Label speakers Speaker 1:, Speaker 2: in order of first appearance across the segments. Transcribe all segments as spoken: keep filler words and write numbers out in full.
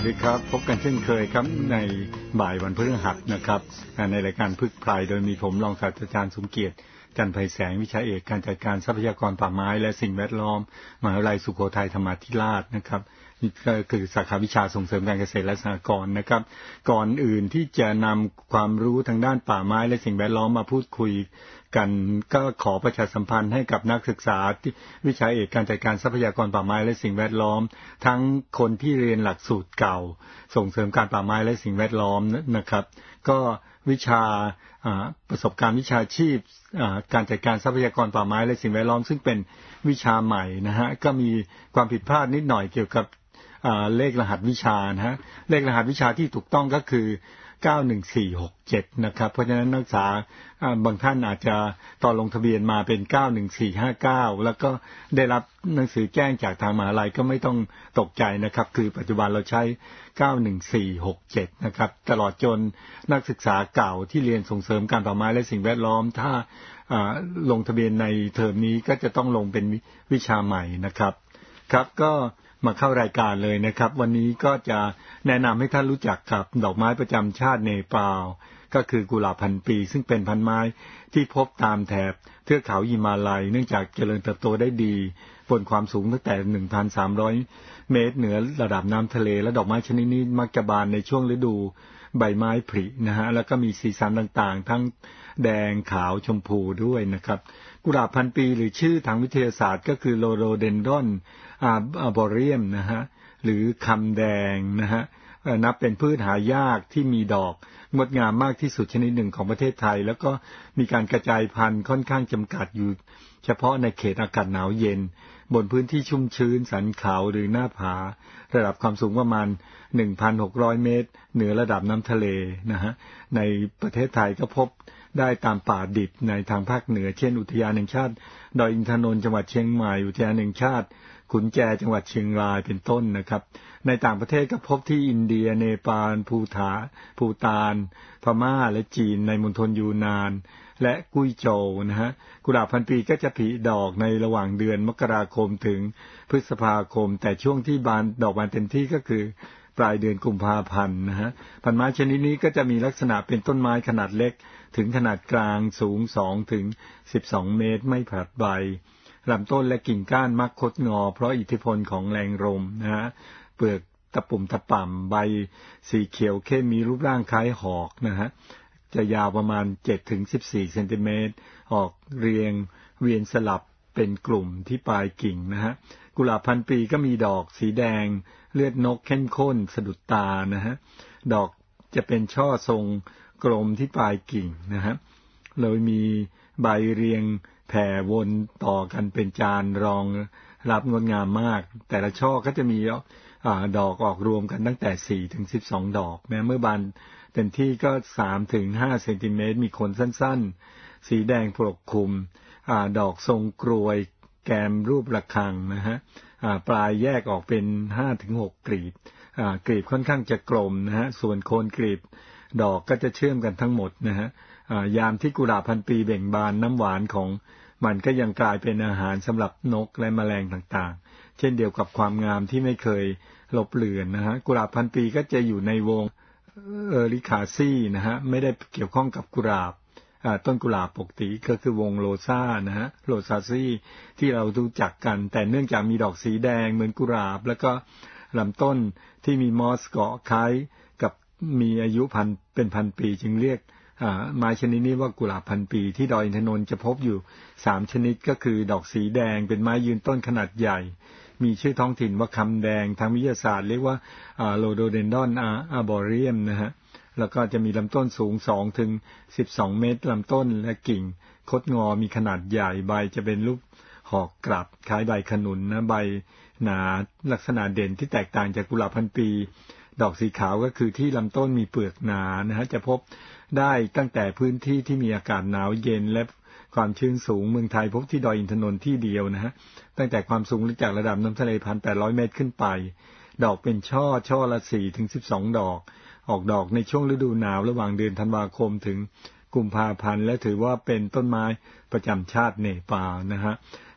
Speaker 1: ดีครับพบกันเช่นเคยครับในบ่ายวันพฤหัสนะครับในรายการพฤกษ์ไพรโดยมีผมรองศาสตราจารย์สมเกียรติจันทร์ไพแสงวิชาเอกการจัดการทรัพยากรป่าไม้และสิ่งแวดล้อมมหาวิทยาลัยสุโขทัยธรรมาธิราชนะครับนี่ก็คือสาขาวิชาส่งเสริมการเกษตรและสหกรณ์นะครับก่อนอื่นที่จะนำความรู้ทางด้านป่าไม้และสิ่งแวดล้อมมาพูดคุยกันก็ขอประชาสัมพันธ์ให้กับนักศึกษาวิชาเอกการจัดการทรัพยากรป่าไม้และสิ่งแวดล้อมทั้งคนที่เรียนหลักสูตรเก่าส่งเสริมการป่าไม้และสิ่งแวดล้อมนะครับก็วิชาประสบการณ์วิชาชีพการจัดการทรัพยากรป่าไม้และสิ่งแวดล้อมซึ่งเป็นวิชาใหม่นะฮะก็มีความผิดพลาดนิดหน่อยเกี่ยวกับเลขรหัสวิชานะฮะเลขรหัสวิชาที่ถูกต้องก็คือเก้าหนึ่งสี่หกเจ็ดนะครับเพราะฉะนั้นนักศึกษาบางท่านอาจจะตอนลงทะเบียนมาเป็นเก้าหนึ่งสี่ห้าเก้าแล้วก็ได้รับหนังสือแจ้งจากทางมหาวิทยาลัยก็ไม่ต้องตกใจนะครับคือปัจจุบันเราใช้เก้าหนึ่งสี่หกเจ็ดนะครับตลอดจนนักศึกษาเก่าที่เรียนส่งเสริมการป่าไม้และสิ่งแวดล้อมถ้าลงทะเบียนในเทอมนี้ก็จะต้องลงเป็นวิชาใหม่นะครับครับก็มาเข้ารายการเลยนะครับวันนี้ก็จะแนะนำให้ท่านรู้จักกับดอกไม้ประจำชาติเนปาลก็คือกุหลาบพันปีซึ่งเป็นพันไม้ที่พบตามแถบเทือกเขาหิมาลัยเนื่องจากเจริญเติบโตได้ดีบนความสูงตั้งแต่ หนึ่งพันสามร้อย เมตรเหนือระดับน้ำทะเลและดอกไม้ชนิดนี้มักจะบานในช่วงฤดูใบไม้ผลินะฮะแล้วก็มีสีสันต่างๆทั้งแดงขาวชมพูด้วยนะครับกุหลาบพันปีหรือชื่อทางวิทยาศาสตร์ก็คือโรโดเดนดรอนอาร์บอเรียมนะฮะหรือคำแดงนะฮะนับเป็นพืชหายากที่มีดอกงดงามมากที่สุดชนิดหนึ่งของประเทศไทยแล้วก็มีการกระจายพันธุ์ค่อนข้างจำกัดอยู่เฉพาะในเขตอากาศหนาวเย็นบนพื้นที่ชุ่มชื้นสันเขาหรือหน้าผาระดับความสูงประมาณ หนึ่งพันหกร้อย เมตรเหนือระดับน้ำทะเลนะฮะในประเทศไทยก็พบได้ตามป่าดิบในทางภาคเหนือเช่นอุทยานแห่งชาติดอยอินทนนท์จังหวัดเชียงใหม่อุทยานแห่งชาติขุนแจจังหวัดเชียงรายเป็นต้นนะครับในต่างประเทศก็พบที่อินเดียเนปาลภูฏานภูฏานพม่าและจีนในมณฑลยูนานและกุ้ยโจวนะฮะกุหลาบพันปีก็จะผลิดอกในระหว่างเดือนมกราคมถึงพฤษภาคมแต่ช่วงที่บานดอกบานเต็มที่ก็คือปลายเดือนกุมภาพันธ์นะฮะพันไม้ชนิดนี้ก็จะมีลักษณะเป็นต้นไม้ขนาดเล็กถึงขนาดกลางสูงสองถึงสิบสองเมตรไม่ผลัดใบลำต้นและกิ่งก้านมักคดงอเพราะอิทธิพลของแรงลมนะฮะเปลือกตะปุ่มตะป่ำใบสีเขียวเข้มมีรูปร่างคล้ายหอกนะฮะจะยาวประมาณ เจ็ดถึงสิบสี่ เซนติเมตรออกเรียงเวียนสลับเป็นกลุ่มที่ปลายกิ่งนะฮะกุหลาบพันปีก็มีดอกสีแดงเลือดนกเข้มข้นสะดุดตานะฮะดอกจะเป็นช่อทรงกลมที่ปลายกิ่งนะฮะเลยมีใบเรียงแผ่วนต่อกันเป็นจานรองรับงดงามมากแต่ละช่อก็จะมีอ่าดอกออกรวมกันตั้งแต่สี่ถึงสิบสองดอกแม้เมื่อบานเต็มที่ก็สามถึงห้าเซนติเมตรมีขนสั้นๆสีแดงปกคลุมอ่าดอกทรงกรวยแกมรูประฆังนะฮะอ่าปลายแยกออกเป็น ห้าถึงหก กลีบอ่ากลีบค่อนข้างจะกลมนะฮะส่วนโคนกลีบดอกก็จะเชื่อมกันทั้งหมดนะฮะอ่ายามที่กุหลาบพันปีเบ่งบานน้ำหวานของมันก็ยังกลายเป็นอาหารสำหรับนกและแมลงต่างๆเช่นเดียวกับความงามที่ไม่เคยลบเลือนนะฮะกุหลาบพันปีก็จะอยู่ในวงเออริคาซี่นะฮะไม่ได้เกี่ยวข้องกับกุหลาบต้นกุหลาบปกติก็คือวงโรซ่านะฮะโรซาซี่ที่เรารู้จักกันแต่เนื่องจากมีดอกสีแดงเหมือนกุหลาบแล้วก็ลำต้นที่มีมอสเกาะคล้ายกับมีอายุพันเป็นพันปีจึงเรียกไม้ชนิดนี้ว่ากุหลาบพันปีที่ดอยอินทนนท์จะพบอยู่สามชนิดก็คือดอกสีแดงเป็นไม้ยืนต้นขนาดใหญ่มีชื่อท้องถิ่นว่าคำแดงทางวิทยาศาสตร์เรียกว่าโรโดเดนดอนอาร์บอเรียมนะฮะแล้วก็จะมีลำต้นสูงสองถึงสิบสองเมตรลำต้นและกิ่งคดงอมีขนาดใหญ่ใบจะเป็นรูปหอกกลับคล้ายใบขนุนนะใบหนาลักษณะเด่นที่แตกต่างจากกุหลาบพันปีดอกสีขาวก็คือที่ลำต้นมีเปลือกหนานะฮะจะพบได้ตั้งแต่พื้นที่ที่มีอากาศหนาวเย็นและความชื้นสูงเมืองไทยพบที่ดอยอินทนนท์ที่เดียวนะฮะตั้งแต่ความสูงจากระดับน้ำทะเล หนึ่งพันแปดร้อย เมตรขึ้นไปดอกเป็นช่อช่อละ สี่ถึงสิบสอง ดอกออกดอกในช่วงฤดูหนาวระหว่างเดือนธันวาคมถึงกุมภาพันธ์และถือว่าเป็นต้นไม้ประจำชาติเนปาลนะฮะ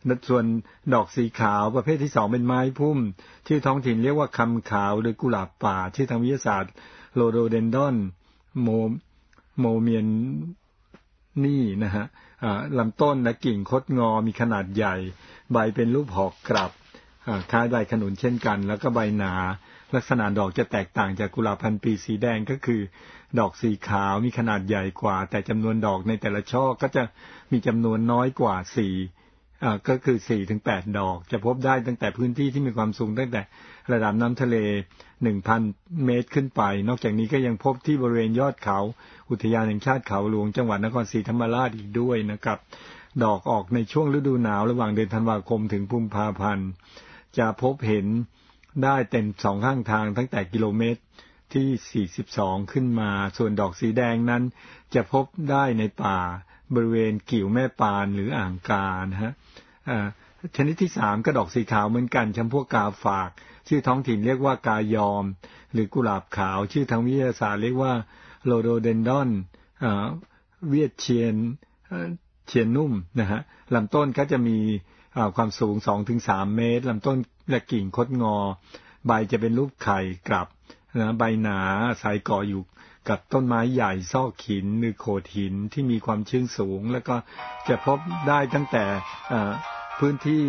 Speaker 1: ส่วนดอกสีขาวประเภทที่สองเป็นไม้พุ่มชื่อท้องถิ่นเรียกว่าคำขาวหรือกุหลาบป่าชื่อทางวิทยาศาสตร์โลโดเดนดอนโมโมเมียนนี่นะฮะลำต้นและกิ่งคดงอมีขนาดใหญ่ใบเป็นรูปหอกกลับคล้ายใบขนุนเช่นกันแล้วก็ใบหนาลักษณะดอกจะแตกต่างจากกุหลาบพันปีสีแดงก็คือดอกสีขาวมีขนาดใหญ่กว่าแต่จำนวนดอกในแต่ละช่อก็จะมีจำนวนน้อยกว่าสี่อ่าก็คือ สี่ถึงแปด ดอกจะพบได้ตั้งแต่พื้นที่ที่มีความสูงตั้งแต่ระดับน้ำทะเล หนึ่งพัน เมตรขึ้นไปนอกจากนี้ก็ยังพบที่บริเวณยอดเขาอุทยานแห่งชาติเขาหลวงจังหวัดนครศรีธรรมราชอีกด้วยนะครับดอกออกในช่วงฤดูหนาวระหว่างเดือนธันวาคมถึงกุมภาพันธ์จะพบเห็นได้เต็มสองข้างทางตั้งแต่กิโลเมตรที่สี่สิบสองขึ้นมาส่วนดอกสีแดงนั้นจะพบได้ในป่าบริเวณกิ่วแม่ปานหรืออ่างกานะฮะชนิดที่สามก็ดอกสีขาวเหมือนกันจำพวกกาฝากชื่อท้องถิ่นเรียกว่ากายอมหรือกุหลาบขาวชื่อทางวิทยาศาสตร์เรียกว่าโลโดเดนดอนเวียดเชียนเชียนนุ่มนะฮะลำต้นก็จะมีความสูง สองถึงสาม เมตรลำต้นและกิ่งคดงอใบจะเป็นรูปไข่กลับนะใบหนาสายก่ออยู่กับต้นไม้ใหญ่ซอกหินหรือโขดหินที่มีความชื้นสูงแล้วก็จะพบได้ตั้งแต่พื้นที่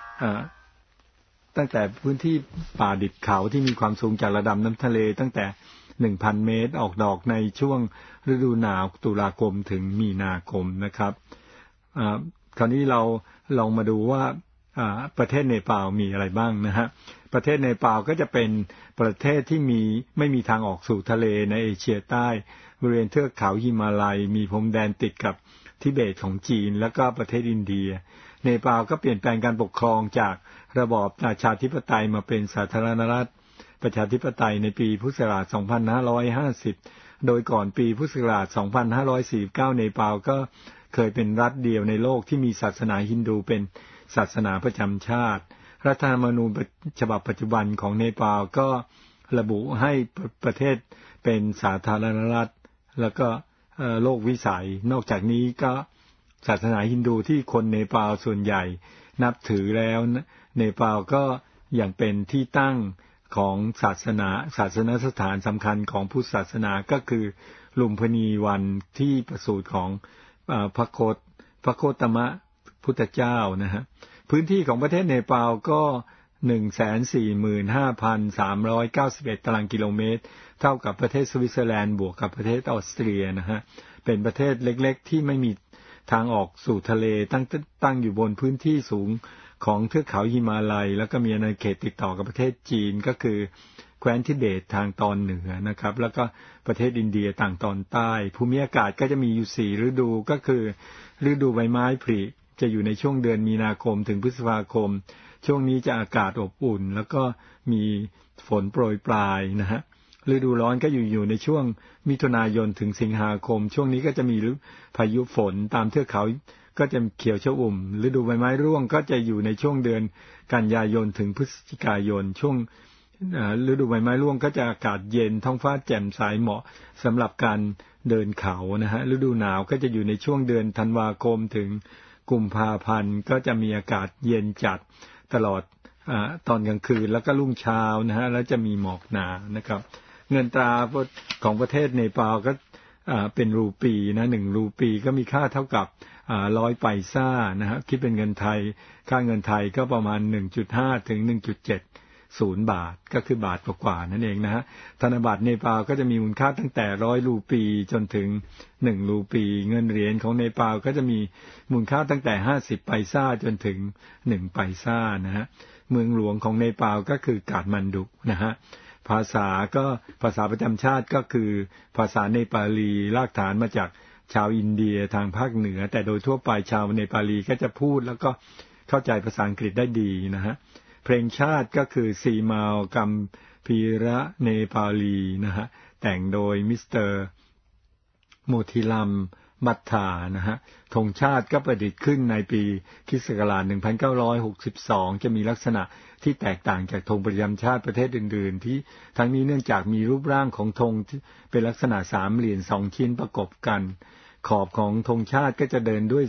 Speaker 1: ตั้งแต่พื้นที่ป่าดิบเขาที่มีความสูงจากระดับน้ำทะเลตั้งแต่ หนึ่งพัน เมตรออกดอกในช่วงฤดูหนาวตุลาคมถึงมีนาคมนะครับคราวนี้เราลองมาดูว่าประเทศเนปาลมีอะไรบ้างนะฮะประเทศเนปาลก็จะเป็นประเทศที่มีไม่มีทางออกสู่ทะเลในเอเชียใต้บริเวณเทือกเขาหิมาลัยมีพรมแดนติดกับทิเบตของจีนแล้วก็ประเทศอินเดียเนปาลก็เปลี่ยนแปลงการปกครองจากระบอบราชาธิปไตยมาเป็นสาธารณรัฐประชาธิปไตยในปีพุทธศักราช สองพันห้าร้อยห้าสิบ โดยก่อนปีพุทธศักราช สองพันห้าร้อยสี่สิบเก้า เนปาลก็เคยเป็นรัฐเดียวในโลกที่มีศาสนาฮินดูเป็นศาสนาประจำชาติรัฐธรรมนูญฉบับปัจจุบันของเนปาลก็ระบุให้ประเทศเป็นสาธารณรัฐแล้วก็โลกวิสัยนอกจากนี้ก็ศาสนาฮินดูที่คนเนปาลส่วนใหญ่นับถือแล้วเนปาลก็ยังเป็นที่ตั้งของศาสนาศาสนสถานสำคัญของพุทธศาสนาก็คือลุมพินีวันที่ประสูติของพระโคตพระโคตมะพุทธเจ้านะฮะพื้นที่ของประเทศเนปาลก็ หนึ่งแสนสี่หมื่นห้าพันสามร้อยเก้าสิบเอ็ด ตารางกิโลเมตรเท่ากับประเทศสวิตเซอร์แลนด์บวกกับประเทศออสเตรียนะฮะเป็นประเทศเล็กๆที่ไม่มีทางออกสู่ทะเลตั้งตั้งอยู่บนพื้นที่สูงของเทือกเขาหิมาลัยแล้วก็มีอาณาเขตติดต่อกับประเทศจีนก็คือแคว้นทิเบตทางตอนเหนือนะครับแล้วก็ประเทศอินเดียทางตอนใต้ภูมิอากาศก็จะมีอยู่สี่ฤดูก็คือฤดูใบไม้ผลิจะอยู่ในช่วงเดือนมีนาคมถึงพฤษภาคมช่วงนี้จะอากาศอบอุ่นแล้วก็มีฝนโปรยปลายนะฮะฤดูร้อนก็อยู่อยู่ในช่วงมิถุนายนถึงสิงหาคมช่วงนี้ก็จะมีพายุฝนตามเทือกเขาก็จะเขียวชอุ่มฤดูใบไม้ร่วงก็จะอยู่ในช่วงเดือนกันยายนถึงพฤศจิกายนช่วงฤดูใบไม้ร่วงก็จะอากาศเย็นท้องฟ้าแจ่มใสเหมาะสำหรับการเดินเขานะฮะฤดูหนาวก็จะอยู่ในช่วงเดือนธันวาคมถึงกุมภาพันธ์ก็จะมีอากาศเย็นจัดตลอดอ่าตอนกลางคืนแล้วก็รุ่งเช้านะฮะแล้วจะมีหมอกหนานะครับเงินตราของประเทศเนปาลก็อ่าเป็นรูปีนะหนึ่งรูปีก็มีค่าเท่ากับอ่าร้อยไพซ่านะฮะคิดเป็นเงินไทยค่าเงินไทยก็ประมาณ หนึ่งจุดห้า ถึง หนึ่งจุดเจ็ด ศูนย์บาทก็คือบาทกว่าๆนั่นเองนะฮะธนบัตรเนปาลก็จะมีมูลค่าตั้งแต่ร้อยรูปีจนถึงหนึ่งรูปีเงินเหรียญของเนปาลก็จะมีมูลค่าตั้งแต่ห้าสิบไพซ่าจนถึงหนึ่งไพซ่านะฮะเมืองหลวงของเนปาลก็คือกาฐมาณฑุนะฮะภาษาก็ภาษาประจำชาติก็คือภาษาเนปาลีรากฐานมาจากชาวอินเดียทางภาคเหนือแต่โดยทั่วไปชาวเนปาลีก็จะพูดแล้วก็เข้าใจภาษาอังกฤษได้ดีนะฮะเพลงชาติก็คือซีมาลกัมพีระเนปาลีนะฮะแต่งโดยมิสเตอร์โมทิลัมมัทธานะฮะธงชาติก็ประดิษฐ์ขึ้นในปีคริสต์ศักราชหนึ่งพันเก้าร้อยหกสิบสองจะมีลักษณะที่แตกต่างจากธงประจำชาติประเทศอื่นๆที่ทั้งนี้เนื่องจากมีรูปร่างของธงที่เป็นลักษณะสามเหลี่ยมสองชิ้นประกบกันขอบของธงชาติก็จะเดินด้วย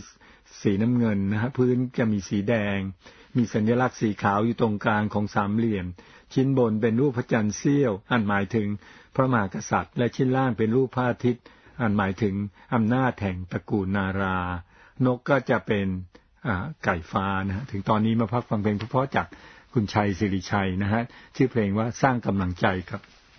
Speaker 1: สีน้ำเงินนะฮะพื้นจะมีสีแดงมีสัญลักษณ์สีขาวอยู่ตรงกลางของสามเหลี่ยมชิ้นบนเป็นรูปพระจันทร์เสี้ยวอันหมายถึงพระมหากษัตริย์และชิ้นล่างเป็นรูปพระอาทิตย์อันหมายถึงอำนาจแห่งตระกูลนารานกก็จะเป็นไก่ฟ้านะฮะถึงตอนนี้มาพักฟังเพลงเพราะๆจากคุณชัยศิริชัยนะฮะชื่อเพลงว่าสร้างกำลังใจครับ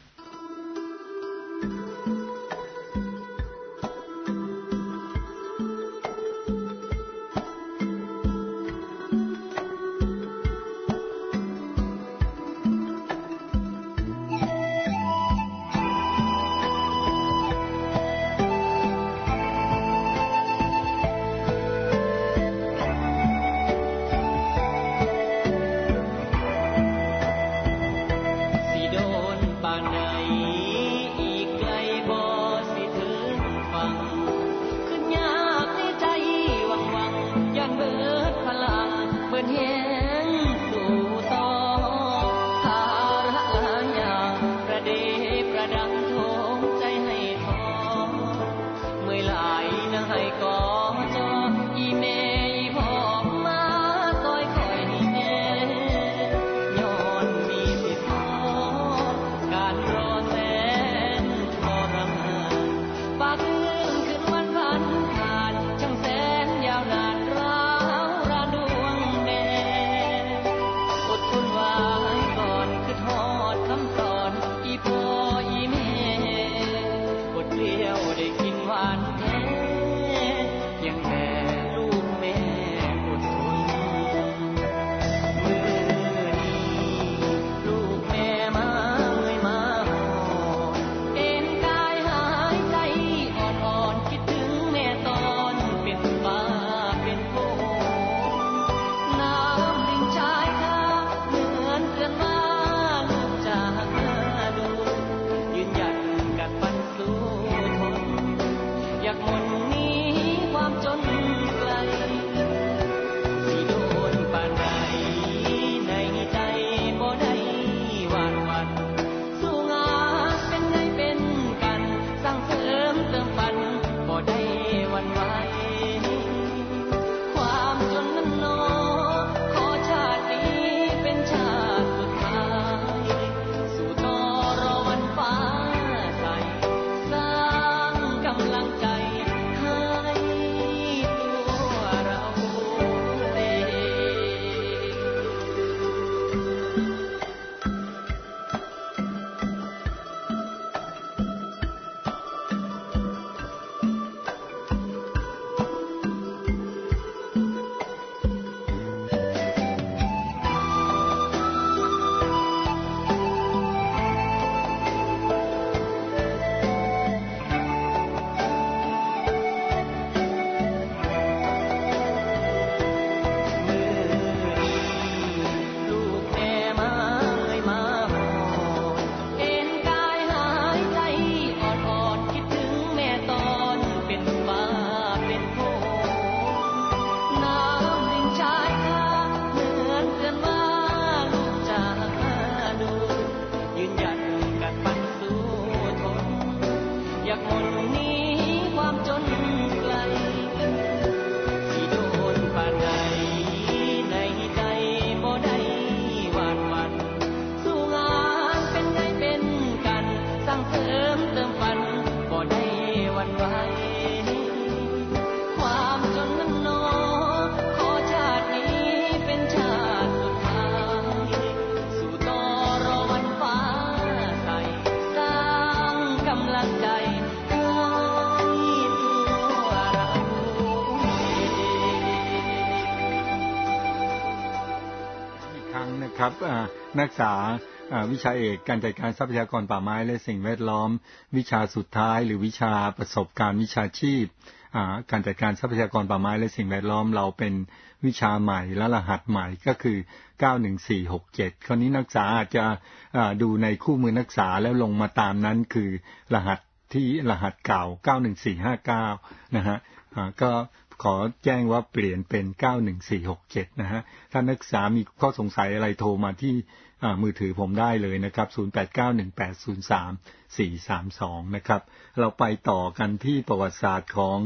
Speaker 1: ครับนักศึกษาวิชาเอกการจัดการทรัพยากรป่าไม้และสิ่งแวดล้อมวิชาสุดท้ายหรือวิชาประสบการณ์วิชาชีพการจัดการทรัพยากรป่าไม้และสิ่งแวดล้อมเราเป็นวิชาใหม่และรหัสใหม่ก็คือเก้าหนึ่งสี่หกเจ็ดคราวนี้นักศึกษาอาจจะดูในคู่มือนักศึกษาแล้วลงมาตามนั้นคือรหัสที่รหัสเก่าเก้าหนึ่งสี่ห้าเก้านะฮะก็ขอแจ้งว่าเปลี่ยนเป็นเก้าหนึ่งสี่หกเจ็ดนะฮะถ้านักศึกษามีข้อสงสัยอะไรโทรมาที่มือถือผมได้เลยนะครับศูนย์ แปด เก้า หนึ่ง แปด ศูนย์ สาม สี่ สาม สองนะครับเราไปต่อกันที่ประวัติศาสตร์ของ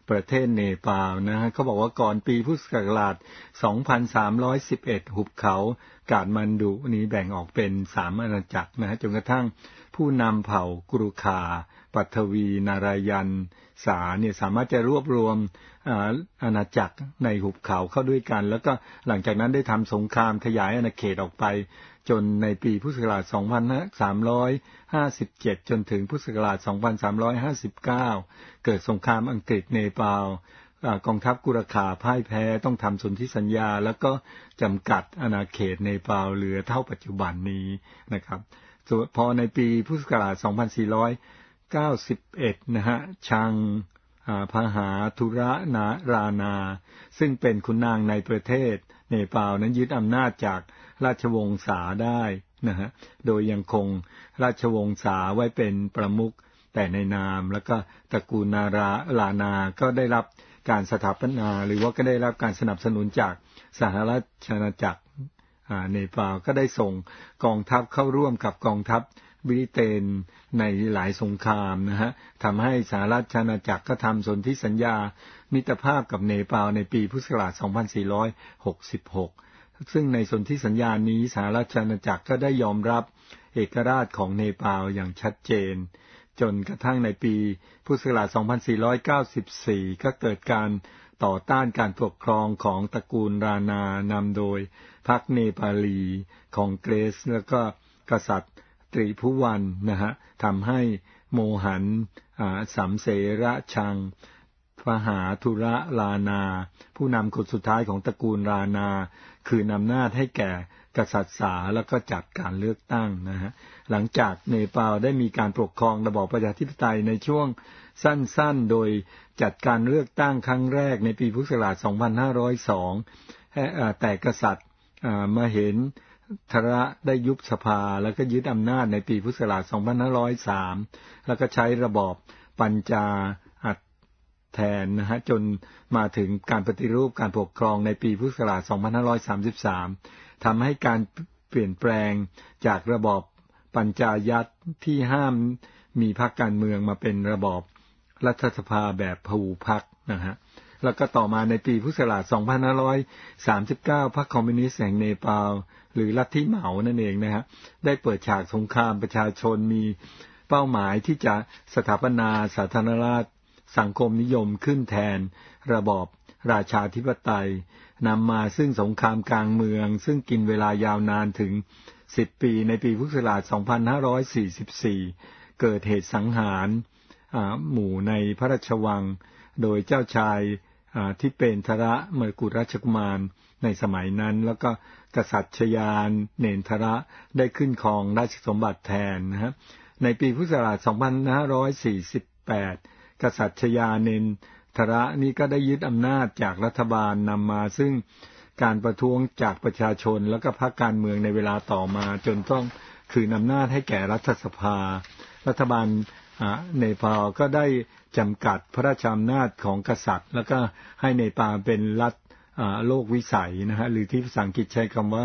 Speaker 1: ประเทศเนปาลนะฮะเขาบอกว่าก่อนปีพุทธศักราชสองพันสามร้อยสิบเอ็ดหุบเขากาฐมันดุนี้แบ่งออกเป็นสามอาณาจักรนะฮะจนกระทั่งผู้นำเผ่ากุรุคาปัทวีนารายันสาเนี่ยสามารถจะรวบรวมอาณาจักรในหุบเขาเข้าด้วยกันแล้วก็หลังจากนั้นได้ทำสงครามขยายอาณาเขตออกไปจนในปีพุทธศักราชสองพันสามร้อยห้าสิบเจ็ดจนถึงพุทธศักราชสองพันสามร้อยห้าสิบเก้าเกิดสงครามอังกฤษเนปาลกองทัพกุรคาพ่ายแพ้ต้องทำสนธิสัญญาแล้วก็จำกัดอาณาเขตเนปาลเหลือเท่าปัจจุบันนี้นะครับพอในปีพุทธศักราชสองพันสี่ร้อยเก้าสิบเอ็ดนะฮะชังพหาธุระนารานาซึ่งเป็นขุนนางในประเทศเนปาลนั้นยึดอำนาจจากราชวงศ์สาได้นะฮะโดยยังคงราชวงศ์สาไว้เป็นประมุขแต่ในนามแล้วก็ตระกูลนาราลานาก็ได้รับการสถาปนาหรือว่าก็ได้รับการสนับสนุนจากสหราชอาณาจักรเนปาลก็ได้ส่งกองทัพเข้าร่วมกับกองทัพบริเตนในหลายสงครามนะฮะทำให้สหราชอาณาจักรก็ทำสนธิสัญญามิตรภาพกับเนปาลในปีพุทธศักราชสองพันสี่ร้อยหกสิบหกซึ่งในสนธิสัญญานี้สหราชอาณาจักรก็ได้ยอมรับเอกราชของเนปาลอย่างชัดเจนจนกระทั่งในปีพุทธศักราชสองพันสี่ร้อยเก้าสิบสี่ก็เกิดการต่อต้านการปกครองของตระกูลรานานำโดยพรรคเนปาลีของเกรซแล้วก็กษัตริย์ตรีพุวันนะฮะทำให้โมหันสัมเสระชังพหาธุระลานาผู้นำคนสุดท้ายของตระกูลรานาคืนอำนาจให้แก่กษัตริย์สาแล้วก็จัดการเลือกตั้งนะฮะหลังจากเนปาลได้มีการปกครองระบอบประชาธิปไตยในช่วงสั้นๆโดยจัดการเลือกตั้งครั้งแรกในปีพุทธศักราชสองพันห้าร้อยสองแต่กษัตริย์มาเห็นทระได้ยุบสภาแล้วก็ยึดอำนาจในปีพุทธศักราชสองพันห้าร้อยสามแล้วก็ใช้ระบอบปัญจาอัตแทนนะฮะจนมาถึงการปฏิรูปการปกครองในปีพุทธศักราชสองพันห้าร้อยสามสิบสามทำให้การเปลี่ยนแปลงจากระบอบปัญจายัตที่ห้ามมีพรรคการเมืองมาเป็นระบอบรัฐสภาแบบพหุพรรคนะฮะแล้วก็ต่อมาในปีพุทธศักราชสองพันห้าร้อยสามสิบเก้าพรรคคอมมิวนิสต์แห่งเนปาลหรือลัทธิเหมานั่นเองนะฮะได้เปิดฉากสงครามประชาชนมีเป้าหมายที่จะสถาปนาสาธารณรัฐสังคมนิยมขึ้นแทนระบอบราชาธิปไตยนำมาซึ่งสงครามกลางเมืองซึ่งกินเวลายาวนานถึงสิบปีในปีพุทธศักราชสองพันห้าร้อยสี่สิบสี่เกิดเหตุสังหารหมู่ในพระราชวังโดยเจ้าชายที่เป็นทระมกุฎราชกุมารในสมัยนั้นแล้วก็กษัตริย์ชยานเนนทระได้ขึ้นครองราชสมบัติแทนนะฮะในปีพุทธศักราชสองพันห้าร้อยสี่สิบแปดกษัตริย์ชยาเนนทระนี้ก็ได้ยึดอำนาจจากรัฐบาลนำมาซึ่งการประท้วงจากประชาชนแล้วก็พรรคการเมืองในเวลาต่อมาจนต้องคืนอำนาจให้แก่รัฐสภารัฐบาลเนปาลก็ได้จำกัดพระราชอำนาจของกษัตริย์แล้วก็ให้เนปาลเป็นรัฐโลกวิสัยนะฮะหรือที่ภาษาอังกฤษใช้คำว่า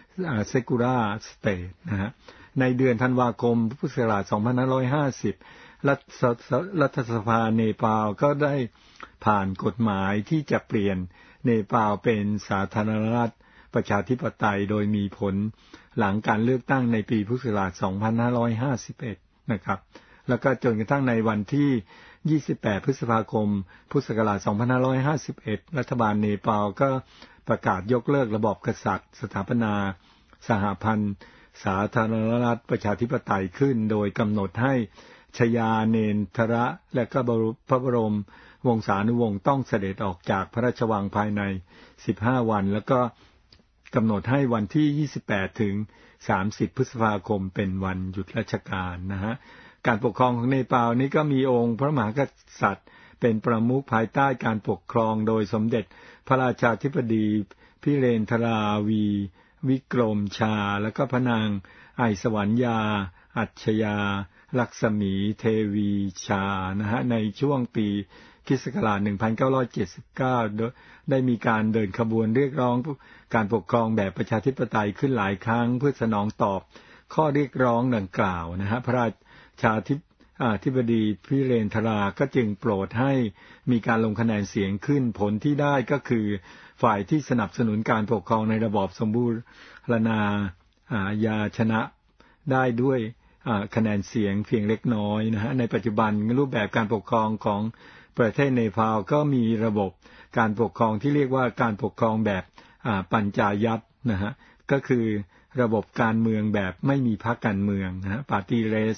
Speaker 1: secular state นะฮะในเดือนธันวาคมพุทธศักราชสองพันห้าร้อยห้าสิบรัฐรัฐสภาเนปาลก็ได้ผ่านกฎหมายที่จะเปลี่ยนเนปาลเป็นสาธารณรัฐประชาธิปไตยโดยมีผลหลังการเลือกตั้งในปีพุทธศักราชสองพันห้าร้อยห้าสิบเอ็ดนะครับแล้วก็จนกระทั่งในวันที่ยี่สิบแปดพฤษภาคมพุทธศักราชสองพันห้าร้อยห้าสิบเอ็ดรัฐบาลเนปาลก็ประกาศยกเลิกระบอบกษัตริย์สถาปนาสหพันธ์สาธารณรัฐประชาธิปไตยขึ้นโดยกำหนดให้ชยาเนนทระและก็พระบรมวงศานุวงศ์ต้องเสด็จออกจากพระราชวังภายในสิบห้าวันแล้วก็กำหนดให้วันที่ยี่สิบแปดถึงสามสิบพฤษภาคมเป็นวันหยุดราชการนะฮะการปกครองของเนปาลนี้ก็มีองค์พระมหากษัตริย์เป็นประมุขภายใต้การปกครองโดยสมเด็จพระราชาธิบดีพิเรนทราวีวิกรมชาและก็พระนางไอสวรรยาอัจฉยาลักษมีเทวีชานะฮะในช่วงปีคริสต์ศักราชหนึ่งพันเก้าร้อยเจ็ดสิบเก้าได้มีการเดินขบวนเรียกร้องการปกครองแบบประชาธิปไตยขึ้นหลายครั้งเพื่อสนองตอบข้อเรียกร้องดังกล่าวนะฮะพระราชาธิอธิบดีพิเรนทราก็จึงโปรดให้มีการลงคะแนนเสียงขึ้นผลที่ได้ก็คือฝ่ายที่สนับสนุนการปกครองในระบอบสมบูรณาญาชนะได้ด้วยคะแนนเสียงเพียงเล็กน้อยนะฮะในปัจจุบันรูปแบบการปกครองของประเทศเนปาลก็มีระบบการปกครองที่เรียกว่าการปกครองแบบปัญจายัตนะฮะก็คือระบบการเมืองแบบไม่มีพรรคการเมืองนะฮะ Party-less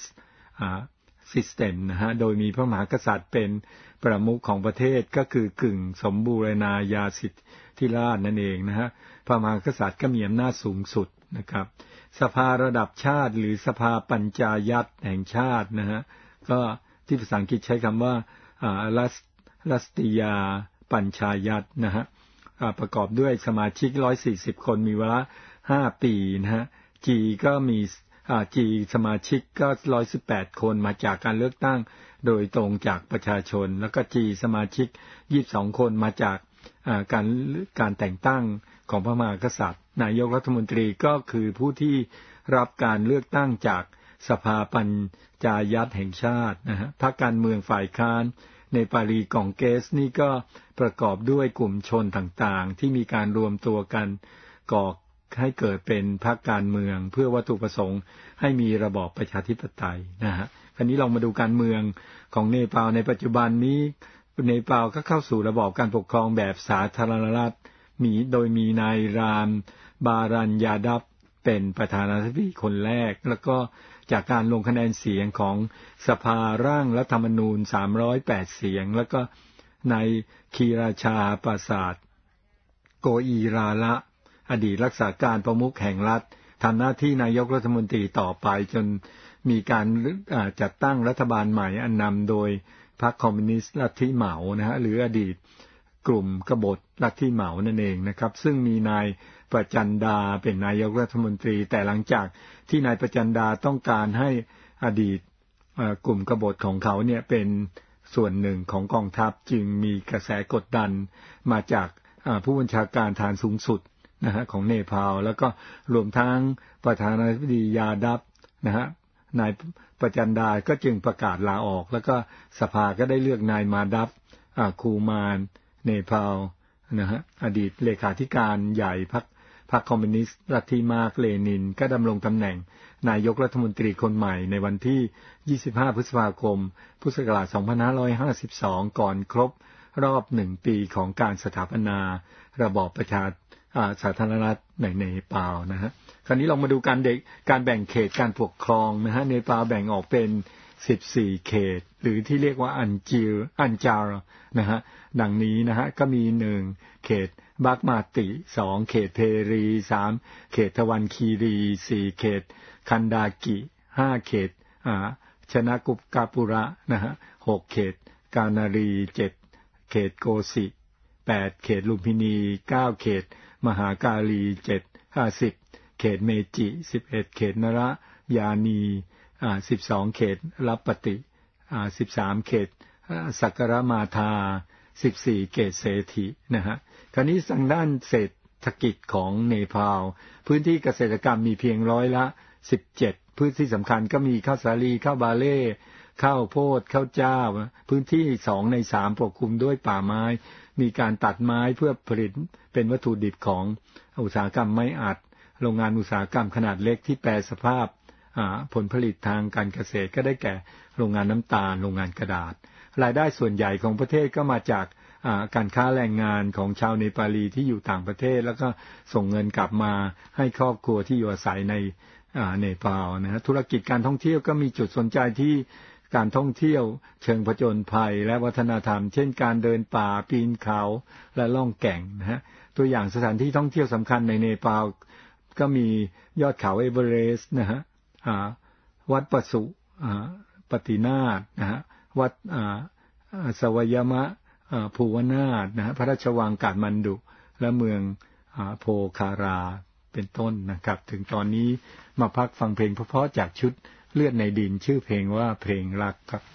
Speaker 1: system นะฮะโดยมีพระมหากษัตริย์เป็นประมุขของประเทศก็คือกึ่งสมบูรณาญาสิทธิราชนั่นเองนะฮะพระมหากษัตริย์ก็มีอำนาจสูงสุดนะครับสภาระดับชาติหรือสภาปัญจายัตแห่งชาตินะฮะก็ที่ภาษาอังกฤษใช้คำว่ารัสรัสติยาปัญชายัตนะฮะประกอบด้วยสมาชิกหนึ่งร้อยสี่สิบคนมีวาระห้าปีนะฮะ G ก็มีอ่า G สมาชิกก็หนึ่งร้อยสิบแปดคนมาจากการเลือกตั้งโดยตรงจากประชาชนแล้วก็ G สมาชิกยี่สิบสองคนมาจากอ่าการการแต่งตั้งของพระมหากษัตริย์นายกรัฐมนตรีก็คือผู้ที่รับการเลือกตั้งจากสภาปัญจายัตแห่งชาตินะฮะพรรคการเมืองฝ่ายค้านในปารีกองเกสนี่ก็ประกอบด้วยกลุ่มชนต่างๆที่มีการรวมตัวกันก่อให้เกิดเป็นพรรคการเมืองเพื่อวัตถุประสงค์ให้มีระบอบประชาธิปไตยนะฮะคราวนี้ลองมาดูการเมืองของเนปาลในปัจจุบันนี้เนปาลก็เข้าสู่ระบอบการปกครองแบบสาธารณรัฐมีโดยมีนายรามบารัญญาดับเป็นประธานาธิบดีคนแรกแล้วก็จากการลงคะแนนเสียงของสภาร่างรัฐธรรมนูญสามร้อยแปดเสียงแล้วก็นายคีราชาปราสาทโกอีราละอดีตรักษาการประมุขแห่งรัฐทำหน้าที่นายกรัฐมนตรีต่อไปจนมีการจัดตั้งรัฐบาลใหม่อันนำโดยพรรคคอมมิวนิสต์ลัทธิเหมานะฮะหรืออดีตกลุ่มกบฏลัทธิเหมานั่นเองนะครับซึ่งมีนายประจันดาเป็นนายกรัฐมนตรีแต่หลังจากที่นายประจันดาต้องการให้อดีตกลุ่มกบฏของเขาเนี่ยเป็นส่วนหนึ่งของกองทัพจึงมีกระแสกดดันมาจากผู้บัญชาการฐานสูงสุดนะฮะของเนปาลแล้วก็รวมทั้งประธานาธิบดียาดับนะฮะนายประจันดาก็จึงประกาศลาออกแล้วก็สภาก็ได้เลือกนายมาดับคูมานเนปาลนะฮะอดีตเลขาธิการใหญ่พรรคพรรคคอมมิวนิสต์ลัทธิมาร์กเลนินก็ดำรงตำแหน่งนายกรัฐมนตรีคนใหม่ในวันที่ยี่สิบห้าพฤษภาคมพุทธศักราชสองพันห้าร้อยห้าสิบสองก่อนครบรอบหนึ่งปีของการสถาปนาระบอบประชาสาธารณรัฐในเนปาลนะฮะคราวนี้เรามาดูการเด็กการแบ่งเขตการปกครองนะฮะเนปาลแบ่งออกเป็นสิบสี่เขตหรือที่เรียกว่าอันจิลอันจาร์นะฮะดังนี้นะฮะก็มีหนึ่งเขตบักมาติสองเขตเพรีสามเขตทวันคีรีสี่เขตคันดากิห้าเขตอ่าชนะกุปกาปุระนะฮะหกเขตกานารีเจ็ดเขตโกสิแปดเขตลุมพินีเก้าเขตมหากาลีเจ็ดห้าสิบเขตเมจิสิบเอ็ดเขตนระยานีอ่าสิบสองเขตลับปติอ่าสิบสามเขตสักกรมาธาสิบสี่เขตเศรษฐีนะฮะคราวนี้ทางด้านเศรษฐกิจของเนปาลพื้นที่เกษตรกรรมมีเพียงร้อยละสิบเจ็ดพื้นที่สำคัญก็มีข้าวสาลีข้าวบาเล่ข้าวโพดข้าวเจ้าพื้นที่สองในสามปกคลุมด้วยป่าไม้มีการตัดไม้เพื่อผลิตเป็นวัตถุดิบของอุตสาหกรรมไม้อัดโรงงานอุตสาหกรรมขนาดเล็กที่แปรสภาพผลผลิตทางการเกษตรก็ได้แก่โรงงานน้ำตาลโรงงานกระดาษรายได้ส่วนใหญ่ของประเทศก็มาจากการค้าแรงงานของชาวเนปาลีที่อยู่ต่างประเทศแล้วก็ส่งเงินกลับมาให้ครอบครัวที่อยู่อาศัยในเนปาลนะฮะธุรกิจการท่องเที่ยวก็มีจุดสนใจที่การท่องเที่ยวเชิงผจญภัยและวัฒนธรรมเช่นการเดินป่าปีนเขาและล่องแก่งนะฮะตัวอย่างสถานที่ท่องเที่ยวสำคัญในเนปาลก็มียอดเขาเอเวอเรสต์นะฮะวัดปสุปฏินาถนะฮะวัดสวยมะภูวนาถนะฮะพระราชวังกาฐมันดุและเมืองโพคาราเป็นต้นนะครับถึงตอนนี้มาพักฟังเพลงเพราะๆจากชุดเลือดในดินชื่อเพลงว่าเพลงรักครับ